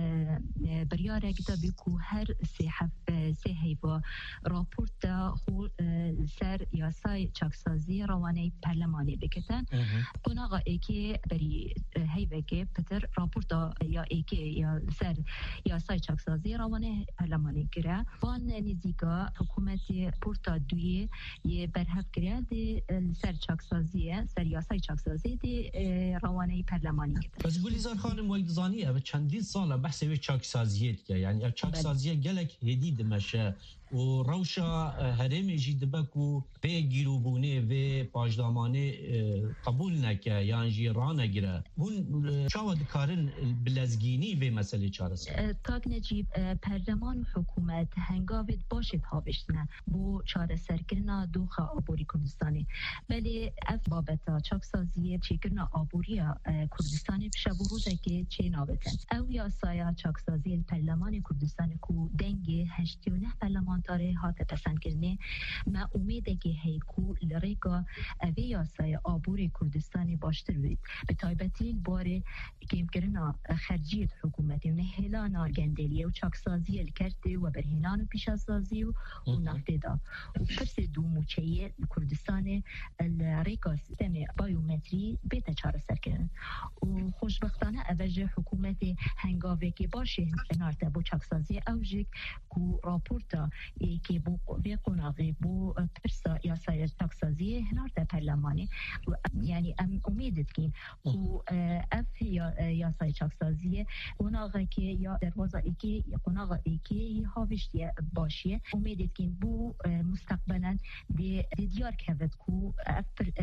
بریاره کتابی کو هر سه سه هیوا راپورت دا خو سر یاسای چاکسازی روانه پرلمانی بکتن قناغا ایکی بری هیوه که پتر راپورتا یا ایکی یا سر یا سای چاکسازی روانه پرلمانی کرده وان نزیکا حکومتی پورتا دوی یه برهف کرده دی سر چاکسازیه سر یا سای چاکسازی دی روانه پرلمانی کرده بس گولیزار خانم ویدزانیه و چندین ساله بحث وی چاکسازیت که یعنی چاکسازیه گلک هدید مشه و روشا هرمی جی دبکو به گیروبونه و پاجدامانه قبول نکه یعنی جی رانه گیره بون شاود کارن بلزگینی و مسئله چاره سر تاک نجیب پرلمان و حکومت هنگاوید باشید هاوشتنه بو چاره سر کرنا دوخه آبوری کردستانی ولی اف بابتا چاکسازیه چی کرنا آبوری کردستانی بشب و روزه که چه نابتن او یا سایا چاکسازی پرلمان کردستان کو دنگی هشتی و نه پرلمان تاره هات پسند کرنه ما امیده که هیکو لریکا اوی یاسای آبوری کردستانی باشتر بید به تایبتی باره کم کرنا خرجیت حکومتی و نهلان آرگندلیه و چاکسازی الکرده و برهنان و پیشاسازی و نفته دا و پرس دو موچهی کردستان لریکا سیستم بایومتری بیت چاره سر کرن و خوشبختانه اوجه حکومت هنگاوه که باشه نارته با چاکسازی اوجه کو راپورتا که بو به قناغی بو پرسا یاسای تاکسازی هنار در پرلمانی یعنی ام امیدت کین و اف یاسای تاکسازی قناغی که یا دروازه ای که قناغی که هاوشتی باشیه امیدت کین بو مستقبلا دی دیار کهوت کو اف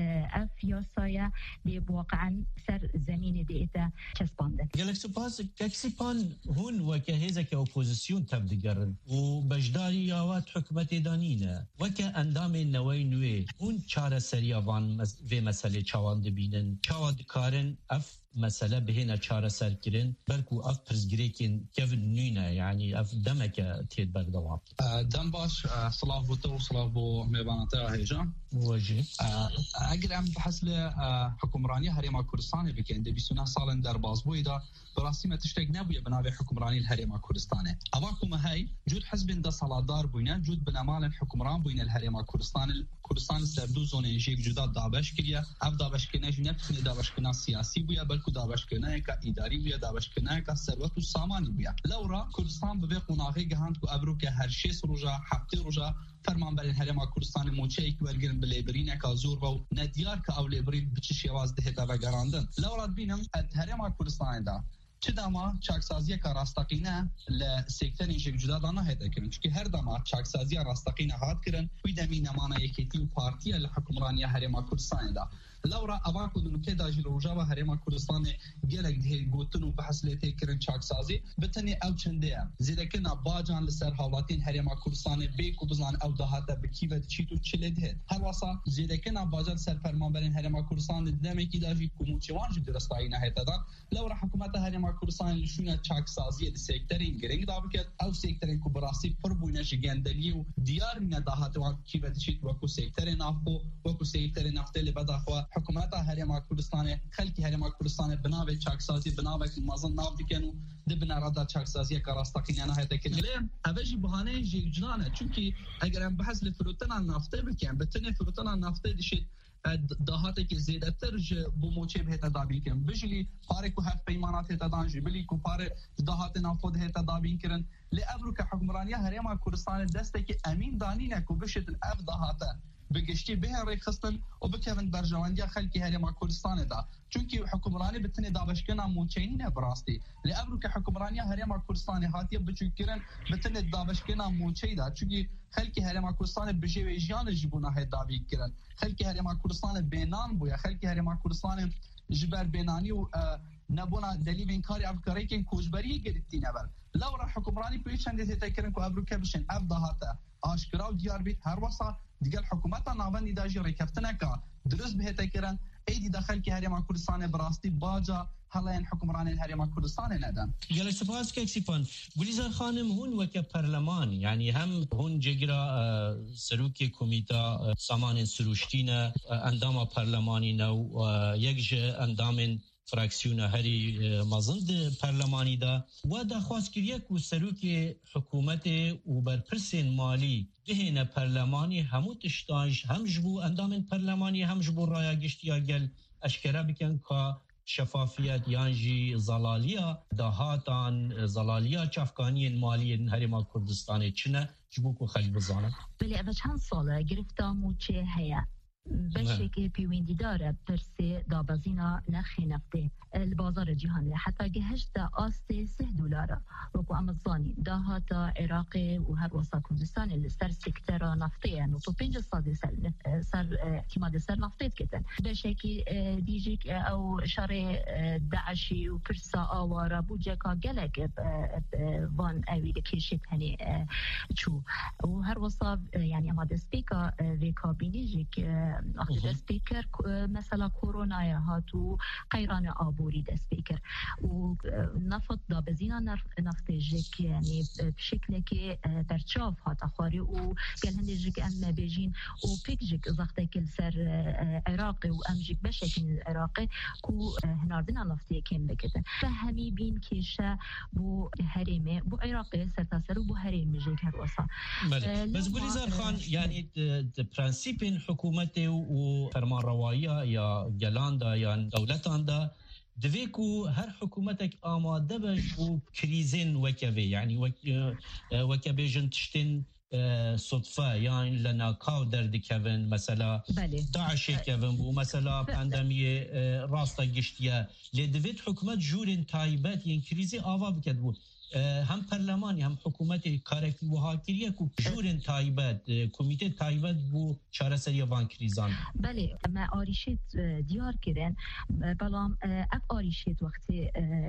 اف یاسای دی واقعا سر زمین دیتا چسبانده. گلک سپاس ککسیپان هون وکه هیزه که اپوزیسیون تبدیگرن و بجداری یاوات حکومت دانینه وکه اندام نوی نوی هون چاره سریاوان و مسئله چاوان دبینن چاوان دکارن اف مسألة بهنا چاره سر کرن بلکو اف پرزگریکن کفن نینه یعنی اف دمک تید بردوام دم باش صلاح بو تو صلاح بو میبانتا هیجان واجه اگر ام بحث ل حکمرانی هرم کردستان بکن بیست سال در بازبوی دا براستی ما تشتاق نبويه بنابه حکمرانی الهرم کردستان اواكم هاي جود حزب دا صلادار بوينا جود بنمال حکمران بوين الهرم کردستان کردستان سردو زون جيك جدا دابش كريا اف دابش كنا نفس دابش كنا سياسي بويا بلکو دابش كنا کا اداري بويا دابش كنا کا ثروت و سامانی بويا لورا کردستان به قناغي گهاند کو ابرو که هر شيس روجا هفته روجا فرمان بر الهرم کردستان موچه یک ورگرن بلیبرین کا زور و ندیار کا اولبرین بچش یواز ده دا وگراندن لورا بینم الهرم کردستان دا چه دما چاکسازی کا راستقینه ل سکتر اینجا جدا دانا هدا کردن چون هر دما چاکسازی راستقینه هات کردن و دمی نمانه یکیتی و پارتی الحکمرانی هرم کردستان دا لورا اواکو دنو که داجی روجا و هرم کردستان گلک ده گوتن و بحث لیته کردن چاکسازی بتنی او چنده زیرا که نباجان لسر حالاتین هرم کردستان بیکو بزن او دهاتا بکیوت چیتو چله ده هر واسا زیرا که نباجان سر فرمان برین هرم کردستان دمی که داجی کوموچوان جو درستایینه هدا لورا حکومت هرم کردستان لشونه چاکسازی د سکترین گرنگ دا بکت او سکترین کو براسی پر بوینه جگندلی و دیار نه دهات و کیوت چیت و کو سکترین افو و کو سکترین افتل بداخوا حکومت هرم کردستان خلکی هرم کردستان بناوی چاکسازی بناوی مازن ناو دکنو د بنارادا چاکسازی کاراستقینه نه هدا کنه اوجی بهانه جنانه چونکی اگر ام بحث لفروتن نفته بکن بتنه فروتن نفته دشید دهاتی که زیادتر بو موچه به تدابیر کردن بجلی پاره کو هفت پیمانات تدانجی بلی کو پاره دهات نافود هت تدابیر کردن لابرو که حکمرانی هرم کردستان دسته که امین دانی نکو بشت اف دهات بگشتی به رخصتن و بکوین برجواندی خلکی هرم کردستان دا چونکی حکمرانی بتنی دابشکنا موچینی نه براستی لابرو که حکمرانی هرم کردستان هاتی بچوکرن بتنی دابشکنا موچی دا چونکی خلکی هرم کردستان بجوی جان جبونا هدابی کردن خلکی هرم کردستان بینان بویا خلکی هرم کردستان جبر بینانی و نبونا دلیل این کاری افکاری که کوچبری گرفتی نبر لورا حکمرانی پیش چند تکرن کو ابرو که بشن اف دهاتا آشکرا و دیار بیت هر واسا دیگر حکومت ناوندی داجی ریکفتنه که درست به تکرن ایدی داخل که هرم کردستان براستی باجا حالا این حکمران هرم کردستان ندن. گله سپاس که اکسیپان گلیزار خانم هون وکه پارلمان یعنی هم هون جگرا سروکی کمیتا سامان سروشتین اندام پارلمانی نو یک ج اندام فراکسیون هری مازند پارلمانی دا و درخواست کریه که سروک حکومت و برپرسین مالی دهین پارلمانی همو تشتاج هم جبو اندام پارلمانی هم جبو رای گشتی گل اشکره بکن که شفافیت یانجی زلالیا دهاتان زلالیا چافکانی مالی هرم کردستان چنه جبو که خیلی بزانه بلی اوه چند ساله گرفتامو چه هیا بشه که پیوندی داره پرسه دابازینا نخی نفته البازار جهانی حتی گهشت دا آست سه دولاره وکو امازانی دا هاتا عراق و هر واسا کردستان لسر سکتر نفته یعنی تو پنج سال سر سر کماد سر نفته کتن بشه که دیجیک او شر داعشی و پرسا آوارا بوجه که گلک وان اویده کشید هنی چو و هر واسا یعنی اما دسپیکا وی کابینی جیک آخر دسپیکر مثلا کرونا یا هاتو قیران آبوری دسپیکر و نفط دابزینا نفته جک یعنی بشکل که برچاف هات اخواری و گل هنده جک ام بیجین و پیک جک زخته کل سر عراق و ام جک بشکل عراق کو هناردنا نفته کم بکتن فهمی بین کشه بو هریمه بو عراق سرتاسر و بو هریم جک هر واسا بله بس گلیزار خان یعنی پرنسیپین حکومت و فرمان روایی یا گلاندا یا دولتان دا دوی کو هر حکومتک آماده بش و کریزین وکوی یعنی وکوی جن تشتین صدفه يعني لنا كاو درد كيفن مثلا داعش كيفن بو مثلا بانديمي راستا گشتيه لدویت حکومت جورن تایبت ین کریزی آوا بکد بود هم پارلمانی هم حکومت کارکی و هاکریه کو جورن تایبت کمیته تایبت بو چارەسەری وان کریزان بله ما آریشت دیار کردن بلام اف آریشت وقتی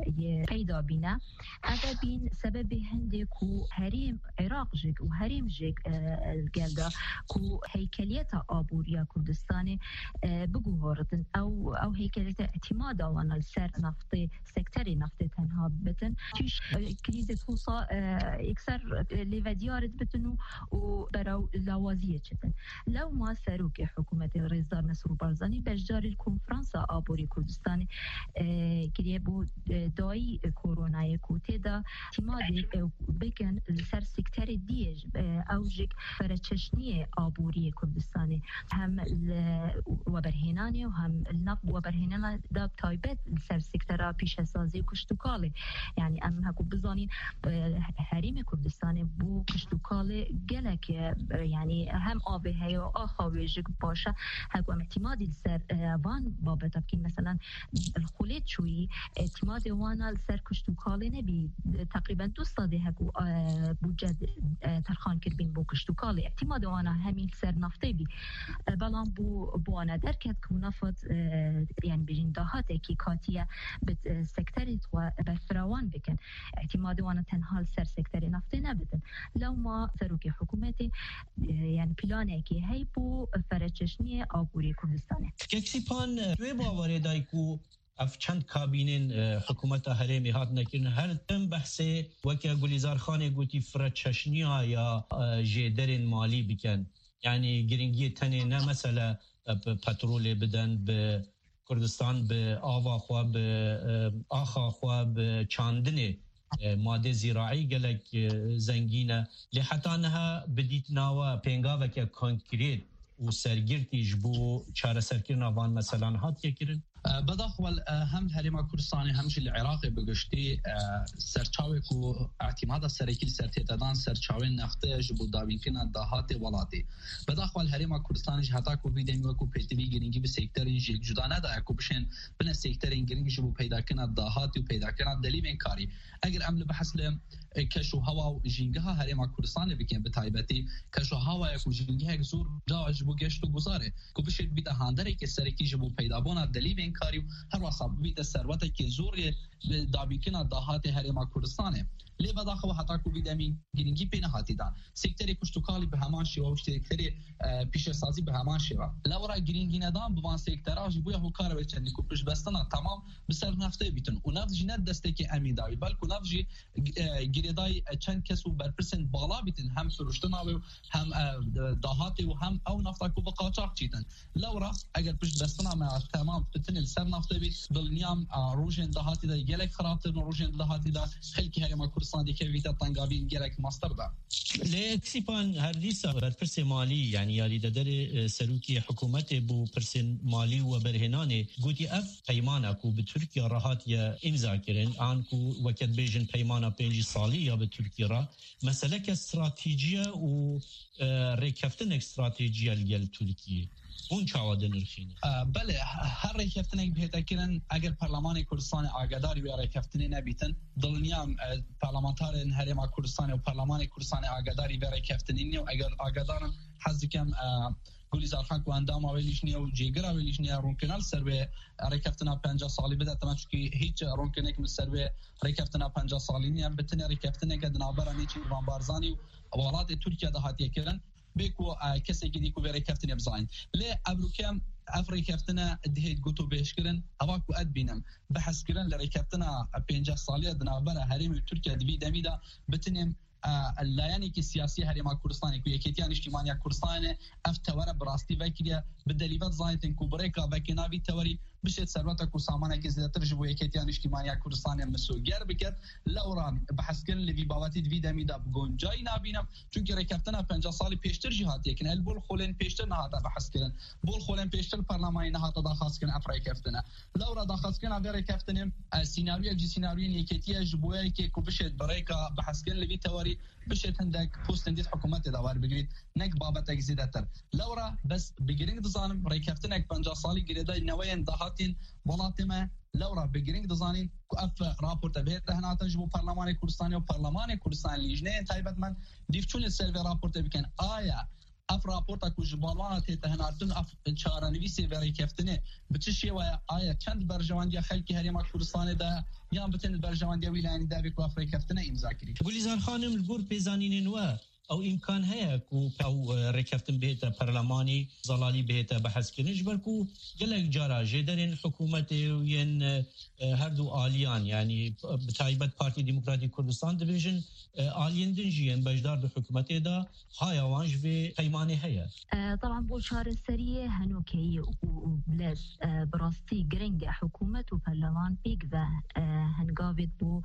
پیدا بینه اگر بین سبب هنده کو هریم عراق جگ و هریم جگ گلده کو هیکلیت آبوریا کردستان بگو هاردن او او هیکلیت اعتماد آوانا سر نفط سکتر نفط تنها بتن چیش کریز توصا اکثر لیودیارت بتنو و براو لوازیه چتن لو ما سروک حکومت رضا نصر بارزانی بجدار الکنفرانس آبوری کردستان کریه بود دایی کورونای کوته دا تیمادی بکن سر سکتر دیج اوجک فرچشنی آبوری کردستان هم وبرهنانی و هم النقب وبرهنان دا تایبت سر سکتر پیش سازی و کشتوکاله یعنی ام هکو بزانین حریم کردستان بو کشتوکاله گلک یعنی هم آبه هی و آخاویجک باشه هکو ام اعتمادی سر وان بابتا که مثلا الخلیت شوی اعتماد وانا سر کشتوکاله نبی تقریبا دو ساده هکو بوجد ترخان کربین بو کشتوکاله اعتماد وانا همین سر نفته بی بلان بو بوانا درکت که نفت یعنی بجین داهاته که کاتیه بت سکتری و بفراوان بکن اعتماد وانا تنها سر سکتری نفته نبدن لو ما سروک حکومتی یعنی پلانه که هی بو فرچشنی آبوری کردستانه کسی پان دوی باوره دایکو اف چند کابینین حکومت هرمی هات نکرن هر تم بحثه وکه گلیزار خانه گوتی فرچشنی یا جدرین مالی بکن یعنی گرینگی تنه نه مثلا پترول بدن به کردستان به آوا خواه به آخا خواه به چاندنه ماده زراعی گلک زنگینه لحتی انها بدیت ناوا پینگاوه که کنکریت و سرگرتیش بو چاره سرکرن آوان مثلا هات یکرن بداخل هم الهرم کردستانی همش العراق بگشتی سرچاوی کو اعتماد سرکیل سرتیدان سرچاوی نفته جبو داوینکن دهات ولاتی بداخل الهرم کردستانی حتی کو بیدمی و کو پیتوی گرینگی به سکتر جیل جدا ندا کو بشن بن سکتر گرینگی جبو پیدا کن دهات و پیدا کن دلیل کاری اگر عمل بحث ل کشو هوا و جینگها هرم کردستان بکن به تایبتی کشو هوا کو جینگها زور جا جبو گشت و گزاره کو بشن بیده هاندره که سرکی جبو پیدا بون دلیل کاری هر واسه بیت ثروت که زور دابیکنا دهات هرم کردستانه لی بداخل حتی کو بیدمی گرینگی پینه هاتیدان سکتر کشتوکالی به همان شیوه و سکتر پیش سازی به همان شیوه لورا گرینگی ندان بوان سکتراج بویا هو کار بچنی کو پیش بستنا تمام بسر نفته بیتون و نفس جنت دسته که امیداوی بلکو نفس گریدای چند کسو برپرسن بالا بیتن هم فروشتن و هم دهات و هم او نفتا کو بقاچاق چیتن لورا اگر پیش بستنا ما تمام بتن سر نفته بیت دلنیام روجن دهاتی دا گلک خرابتر روجن دهاتی دا خلکی هرم کردستان دیگه ویتا تنگاوین گلک ماستر دا لکسیپان هر لیسا برپرس مالی یعنی یاری در سروکی حکومت بو پرس مالی و برهنانه گوتی اف پیمانه کو به ترکیه راحت یا امضا کردن آن کو وقت بیجن پیمانه پنج سالی یا به ترکیه را مسئله که استراتژی و ریکفتن استراتژی الگل ترکیه اون چاوده نرخینه بله هر ریکفتنه بهتا کرن اگر پارلمان کردستان آگاداری و ریکفتنه نبیتن دلنیام پارلمانتار هرم کردستان و پارلمان کردستان آگاداری و ریکفتنه نیو اگر آگادارن حزکم گلیزار خان کو اندام اولیش نیو جیگر اولیش نیو رونکنال سر به ریکفتنه پنجاه سالی بده تمام چون هیچ رونکنه که سر به ریکفتنه پنجاه سالی نیم بتن ریکفتنه که دنابرانی چی وان بارزانی و ولات ترکیه ده هاتیه کردن بيكو كسي كدي كو بيري كافتن بزاين لي ابروكام افريكافتنا دهيت غوتو بيشكرن اواكو ادبينم بحث كرن لريكافتنا بينجا صاليه دنابره هرم تركيا دبي دميدا بتنم اللایانی که سیاسی هرم کردستان کو یکیتیان اجتماعی کردستان اف توره براستی وکیه بدلیبات زایتن کو بریکا وکناوی توری بشت ثروتك وسامانك زیاتر جبو یکیتیان اجتماعی کردستان مسوگر بکرد لوران بحث کردن لوی باواتی دوی دمیدا گنجای نبینم چون که رکفتن پنجاه سال پیشتر جهات یکن البول خولن پیشتر نهاتا بحث کردن بول خولن پیشتر پارلمانی نهاتا داخواست کردن افرای کفتن لورا داخواست کردن افرای کفتن سیناریو جی سیناریو یکیتی جبوی که کو بشت برای که بحث کردن لوی تواری بشت هندک پست اندیت حکومت داور بگیرید نک بابت زیادتر لورا بس بگیرنگ دزانم رکفتن پنجاه سالی گریدا نوین دهاتین ولاتما لورا بگیرنگ دزانین کو اف راپورت به هنا تجربه پارلمان کردستان و پارلمان کردستان لیجنه تایبت من دیفچون سروی راپورت بکن آیا اف راپورت کو جبالات تهناتن اف چارنوی سیوری کفتنه بتشی و آیا چند برجواندی خلکی هریما کردستان ده یا بتن برجواندی ویلانی ده بکو افری کفتنه امضا کردی گلیزار خانم الگور پیزانین نو او امکان هيا كو او ركفتن بيتا برلماني زلالي بيتا بحث كنج بركو قلق جارا جدرين حكومتي وين هردو آليان يعني بتايبت بارتي ديمقراطي كردستان ديفيجن آليان دنجيين بجدار دو حكومتي دا هاي وانج في قيماني هيا طبعا بو شهر السرية هنوكي وبلاد براستي قرنج حكومة وبرلمان بيقذا هنقابد بو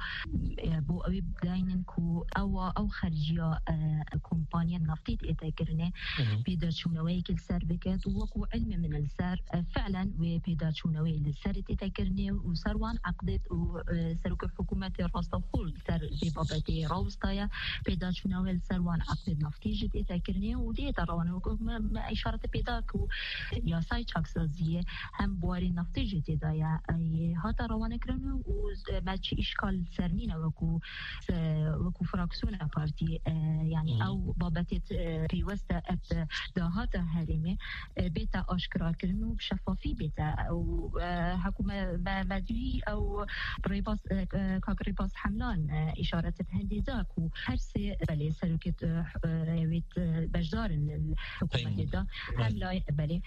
بو اوي بداينن كو او او خرجيا كومبانيا نفتيت اتاكرنه بيدا شونوي كل سر بكات وكو علم من السر فعلا وبيدا شونوي السر اتاكرنه وسروان عقدت وسرك حكومه الرصفول سر ببابتي روستايا بيدا شونوي السروان عقدت نفتيجت اتاكرنه ودي تروان ما اشاره بيداكو يا ساي تشاكسازيه هم بواري نفتيجت دايا هاتا روان كرنه وماتش اشكال سرنينا وكو وكو فراكسون بارتي يعني او بابت پیوسته ات دهات هریمه بیتا آشکار کردن بشفافی بیتا او حکومت مدوی او ریباس کاک ریباس حملان اشاره هندیزا کو هر سه بله سرکت ویت بجدارن الحکومت دا هم لا بله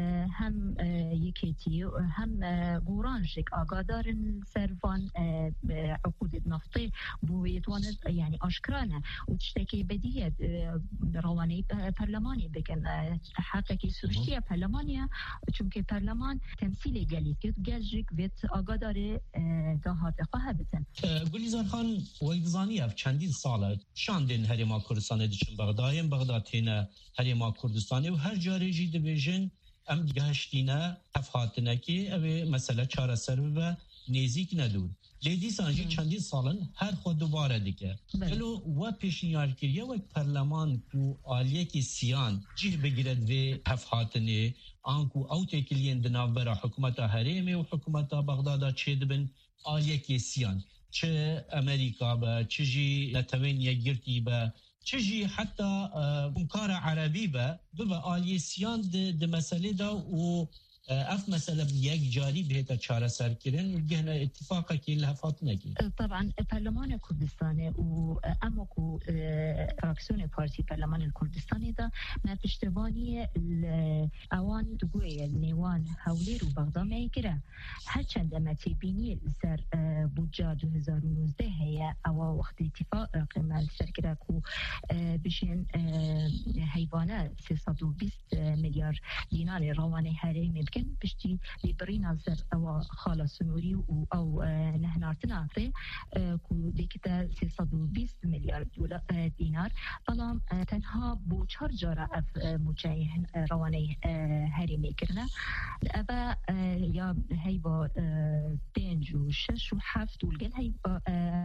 هم یکیتی هم گورانجک آگادارن سروان عقود نفطی بویتوان يعني آشکارانه و تشتكي بديهة رواني برلماني بكن حقا سورشتية برلمانية چونك برلمان تمثيلي قليل كت قلجك بيت آقاداري داهات اقاها بتن گلیزار خان ویدزانیه چندین ساله شاندین هریما کردستان دیچن بغدایم بغداد هینه هریما کردستانی و هر جاری جی دیویژن ام گهشتینه تفهاتنه که اوه مسئله چاره سر و نزیک ندود لیدی سانجی چندین سالن هر خود دوباره دیگه ولو و پیشنهاد کردی و پارلمان کو عالیه کی سیان جه بگیرد و هفهاتنه آنکو او تکلین دنابرا حکومت هریمه و حکومت بغداد چه دبن عالیه کی سیان چه امریکا با چه جی نتوین یگرتی با چه جی حتی مکار عربی با ببا عالیه سیان ده مسئله دا و اف مسألة یک جاری بهتا چاره سر کردن و گهنا اتفاقا که لحفات نگی طبعا برلمان کردستان و اماكو فراكسيون بارتي برلمان الكردستاني دا ما پشتوانی اوان دقوية النيوان هولير و بغداد ما يكره هرچند اما تيبيني سر بودجا دو هزار و نوزده هي او وقت اتفاق قمال سر كراكو بشين حيوانات سيصد و بیست مليار دينار رواني هرمي بكن بشتي لبرينا زر او خالة سنوري و او نهنارتنا كو ديكتا سيصد و بیست مليار دولار دينار بلام تنها بو چار جارة اف مجاهن رواني هرمي كرنا ابا يا هيبا بينج و شش و حفت و القل هيبا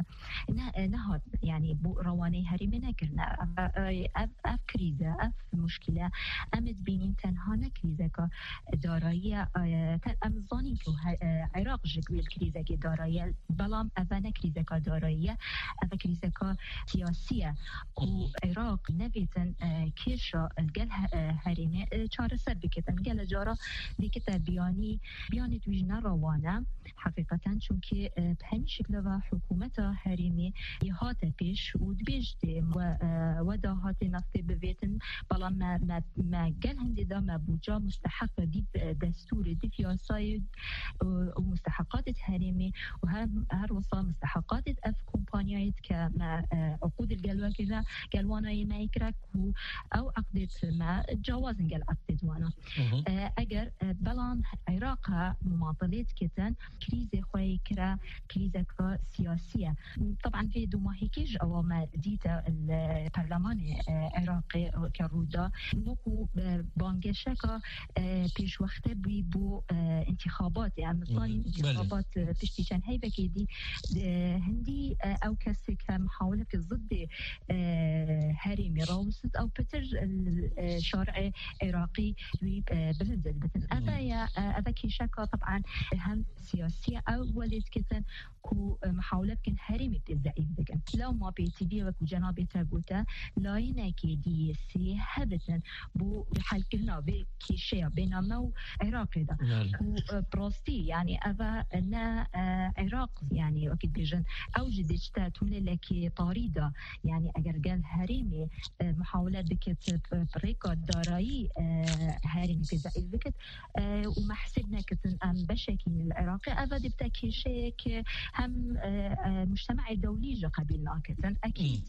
نهاد يعني بو رواني هرمي نكرنا اف اف كريزة اف مشكلة امد بينين تنها نكريزة كا دارایی امزانی که عراق جگویل کریزه که دارایی بلام اوه کریزه که دارایی اوه کریزه که سیاسیه و عراق نویتن کشا الگل هریمه چاره سر بکتن گل جارا دیکتا بیانی بیانی تویج نروانه حقیقتا چون که به همین شکل و حکومت هریمه یهات پیش و دبیجت و ودا هات نفت بویتن بلا ما ما ما قال هندي دا ما بوجا مستحق دي دستور دي فياساي ومستحقات هرمي وهم هر وصا مستحقات اف كومبانيات كما عقود الجلوه كذا جلوانا يمايكرك او عقدت ما جواز قال عقدت وانا اگر بلان عراق مماطلات كتن كريزه خوي كرا كريزه سياسيه طبعا في دوماهيكيج او ما ديتا البرلمان العراقي كرودا نوكو بانجشكا پیش وقت بی بو انتخابات يعني صاين انتخابات تشتي كان هي بكيدي هندي او كسي كمحاوله ضد هرمي راوست او بتر الشارع العراقي بلد بتن اذا يا اذا كيشكا طبعا هم سياسيه اولت كتن كو محاوله كان هرمي بتزعيف دكن لو ما بيتي بي وكو جنابي تاغوتا لاينا كيدي سي هبتن بو بحال كلنا بكيشيا بينما عراقي ده وبروستي يعني أذا أنا عراق يعني وكيد بيجن أوجد اجتاتون لكي طاريدة يعني أجر قال هريمي محاولات بكت بريكا دارائي هريمي في زائد بكت وما حسبنا كتن أم بشكل العراقي أذا دبتكي شيك هم مجتمع الدولي قبلنا كتن أكيد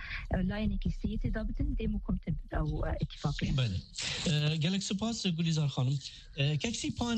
لاينك السيتي ضابطن ديموكم تبت أو اتفاقية بله گلک سپاس گلیزار خانم کسی پان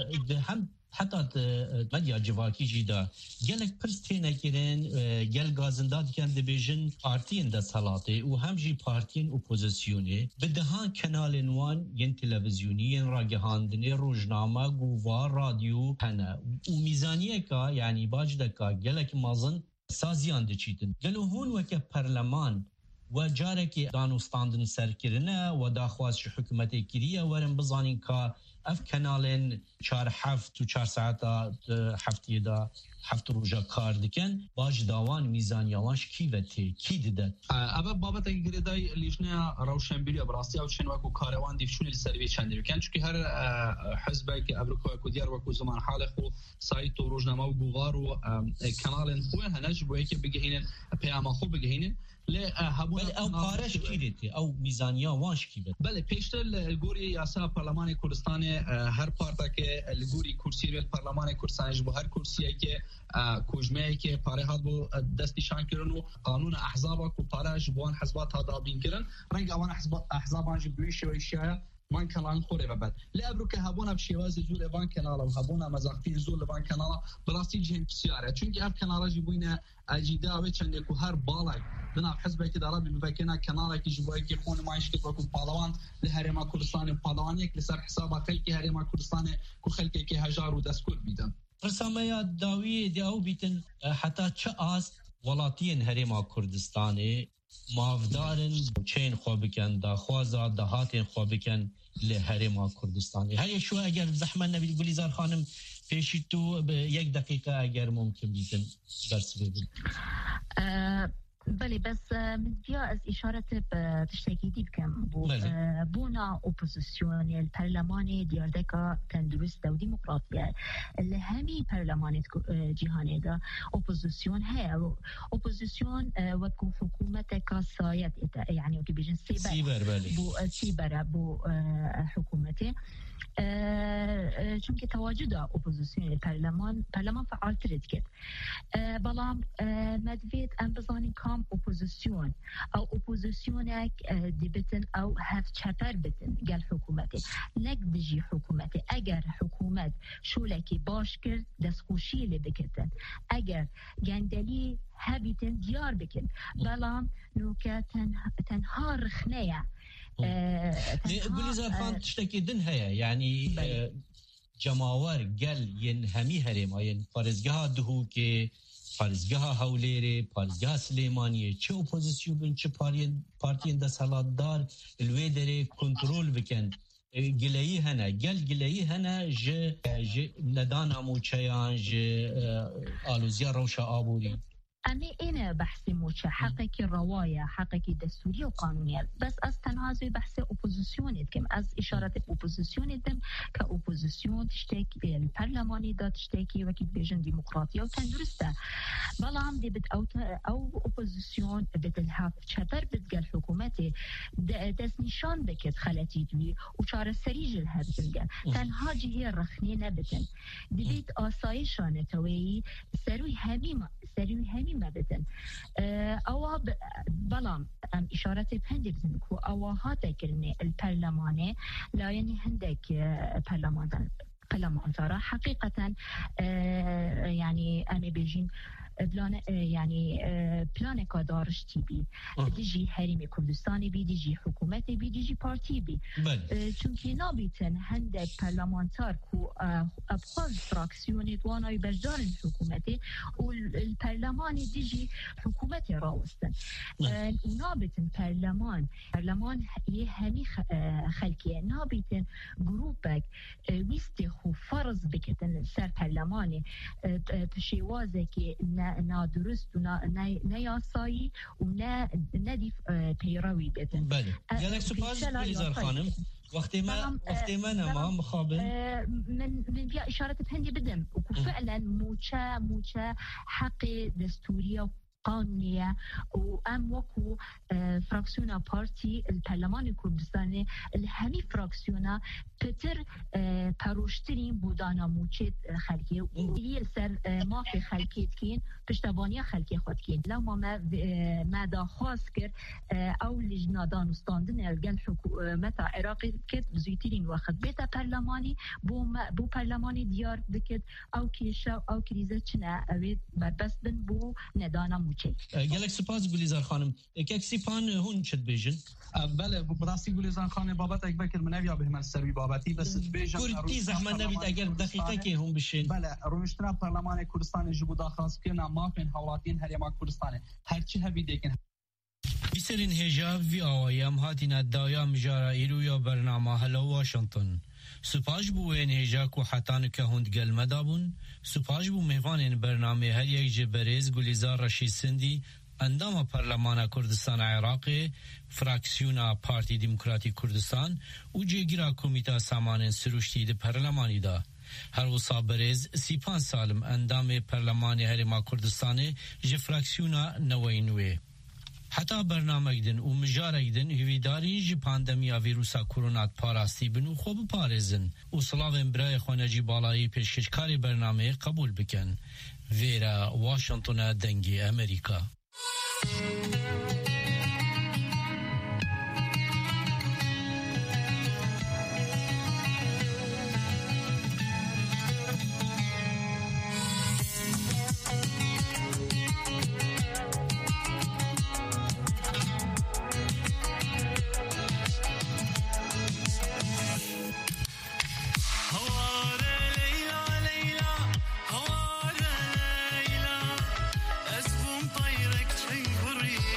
هم حتی مدیا جواکی جیدا گلک پرستینه کرن گل گازنداد کن دبیجن پارتین دا سلاطه و هم جی پارتین اپوزیسیونه بدهان کنال نوان ین تلویزیونی ین راگهاندنه روزنامه گووا رادیو هنه و میزانیه که یعنی باجده که گلک مازن سازیان دچیتن گلو هون وکه پرلمان و جارێکی دانوستاندن سەرکردنە و داخواز حکوومەتی کریە وەرن بزانین کە ئەف کەناڵێن چار هەفت و چار ساعتا هەفتیدا هەفت ڕۆژە کار دکەن باش داوان میزانیاوانش کیڤەتێ کی ددەن ئەvە بابەتێکی گرێدای لیژنەیە ڕەوشەنبیری بڕاستی ئەو چێن وەکو کارەوان دیفچوونی لەسەروی چەندی بکەن چونکی هەر حزبێکی ئەڤروپای دیار وەکو زمان حاڵێک و سایت و ڕۆژنامە و گوڤار و کەناڵێن خۆیان هەنەش بۆ یەکێ بگەهێنن پەیاما خۆ بگەهێنن لا هبون او قارش كيدتي او ميزانيه واش كيبت بله پیشتر الگوری یاسا پارلمان کردستان هر پارتا که الگوری کرسی پارلمان کردستان جو هر کرسی که کوجمه که پاره هات بو دستی شان کردن و قانون احزاب کو پاره جوان حزبات تدابین کردن رنگ اوان احزاب احزاب جو شوی شیا من كلام خوري ببد لا ابروك هابونا بشيواز زول لبان كنالا وهابونا مزاقتين زول لبان كنالا براسي جهن سياره چونكي اف كنالا جيبوينا اجيدا و چندكو هر بالك بنا حزبك اداره بمكنه كنالا كي جوي كي خون مايش كي بكو بالوان لهرما كردستان بالوانيك لسر حساب خلقي هرما كردستان كو خلقي كي هجار و دسكور بيدن رسامه داوي دي او بيتن حتى چه از ولاتين هرما كردستان مافدارن چین خواه بکن داخوازا دهاتین خواه بکن لهرما کردستانی هر شو اگر زحمت نبید گلیزار خانم پیشی تو به یک دقیقه اگر ممکن بیتن درس بدین بله بس مديا از اشاره بتشتكي دي بكم بو بونا اوبوزيسيون البرلمان ديالدكا تندرست و ديمقراطيه اللي همي برلمان جهاني دا اوبوزيسيون هي اوبوزيسيون وكو حكومتك سايت يعني وكي بيجن سيبر بو سيبر بو حكومتي چونکه تواجد اپوزیسیون البرلمان برلمان فعال ترید کرد بلام مدوید ام بزانین کام اپوزیسیون او اپوزیسیونک دیبتن او هف چپر بتن گل حکومتی نک دجی حکومتی اگر حکومت شولکی باش کرد دستخوشی لی بکتن اگر گندلی هبیتن دیار بکن بلام نوکه تنها رخنه گلیزار خان تشتكي دن هيا يعني جماور قال ين همي هرم ين فارزگاه دهو که فارزگاه هوليري فارزگاه سليمانيه چه اپوزيسيون بن چه پارتين دا سالاتدار الويدري كنترول بكن گلهی هنه گل گلهی هنه ج ج ندانا موچيان ج آلوزيا روشا آبوري أمي أنا بحث موشة حقك رواية حقك دستورية وقانونية بس أز تنازل بحث أوبوزيسيون كم أز إشارة أوبوزيسيون دم كأوبوزيسيون تشتكي البرلماني دا تشتكي وكيد بيجن ديمقراطية وتندرسته بلام دي بت أو أو أوبوزيسيون بتلهاف شبر بتقال حكومتي دس نشان بكت خلتي دوي وشار السريج الهاب تلقى تنهاجي هي الرخنينة بتن دبيت آسايشان توي سروي هميمة سروي هميمة بتن أو بلام إشارة بهندي بتن كو أو هاتا كلمة البرلماني لا يعني هندك برلمان برلمان ترى حقيقة يعني أنا بيجين بلان يعني بلان كادارش تي بي ديجي حريم كردستاني بي ديجي حكومتي بي ديجي بارتي بي چونكي نابيتن هندك برلمانتار كو ابخاز فراكسيوني وانا يبجدار الحكومتي والبرلماني ديجي حكومتي راوستن ونابيتن برلمان برلمان يهمي خلقية نابيتن جروبك ويستخو فرض بكتن سر برلماني بشيوازكي نا درست و نا یاسایی و نا ندیف پیروی بدن. بله. گلک سپاس بلیزار خانم. وقتی ما وقتی ما نما مخابن. من من بیا اشارت پندی بدم. و فعلا موچه موچه حق دستوریه قانونية وأم وكو فراكسيونا بارتي البرلمان الكردستاني الهمي فراكسيونا بتر باروشترين بودانا موچت خلقية ويل سر ما في خلقية كين پشتوانيا خلقية خود كين لو ما ما دا خاص كر أو لجنا دانستاندن الجن حكومة عراقي كت بزيتين وقت بيتا برلماني بو بو برلماني ديار بكت أو كيشا أو كريزة چنا أويد بس بن بو ندانا گلک سپاس گلیزار خانم یک سیپان هون چت بیجن بله براستی گلیزار خانم بابت یک بکر منویا به من سروی بابتی بس بیجن کردی زحمت نبید اگر دقیقه که هم بشین بله روشتنا پارلمان کردستان جبو داخل کنا ما فين حوالين هريما كردستان هرچی هبی دیگن بیسرین هجاب وی آوایم هاتینا دایا مجارا ایرویا برنامه هلا واشنطن سپاش بو این هجا کو حتان که هند گل مدابون سپاش بو مهوان برنامه هر یک جبریز گلیزار رشید سندی اندام پارلمان کردستان عراقی فراکسیونا پارتی دموکراتی کردستان و جگیرا کمیتا سامان سروشتی ده پارلمانی دا هر وصا برز سیپان سالم اندام پارلمان هرما کردستان ج فراکسیونا نوینوی حتی برنامه گدن و مجاره گدن هویداری جی پاندمیا ویروسا کرونا پاراستی بن و خوب پارزن و سلاوین برای خانجی بالایی پیشکشکاری برنامه قبول بکن ویرا واشنطن دنگی امریکا طيرك شي بريء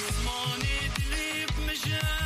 عثماني دليب مجال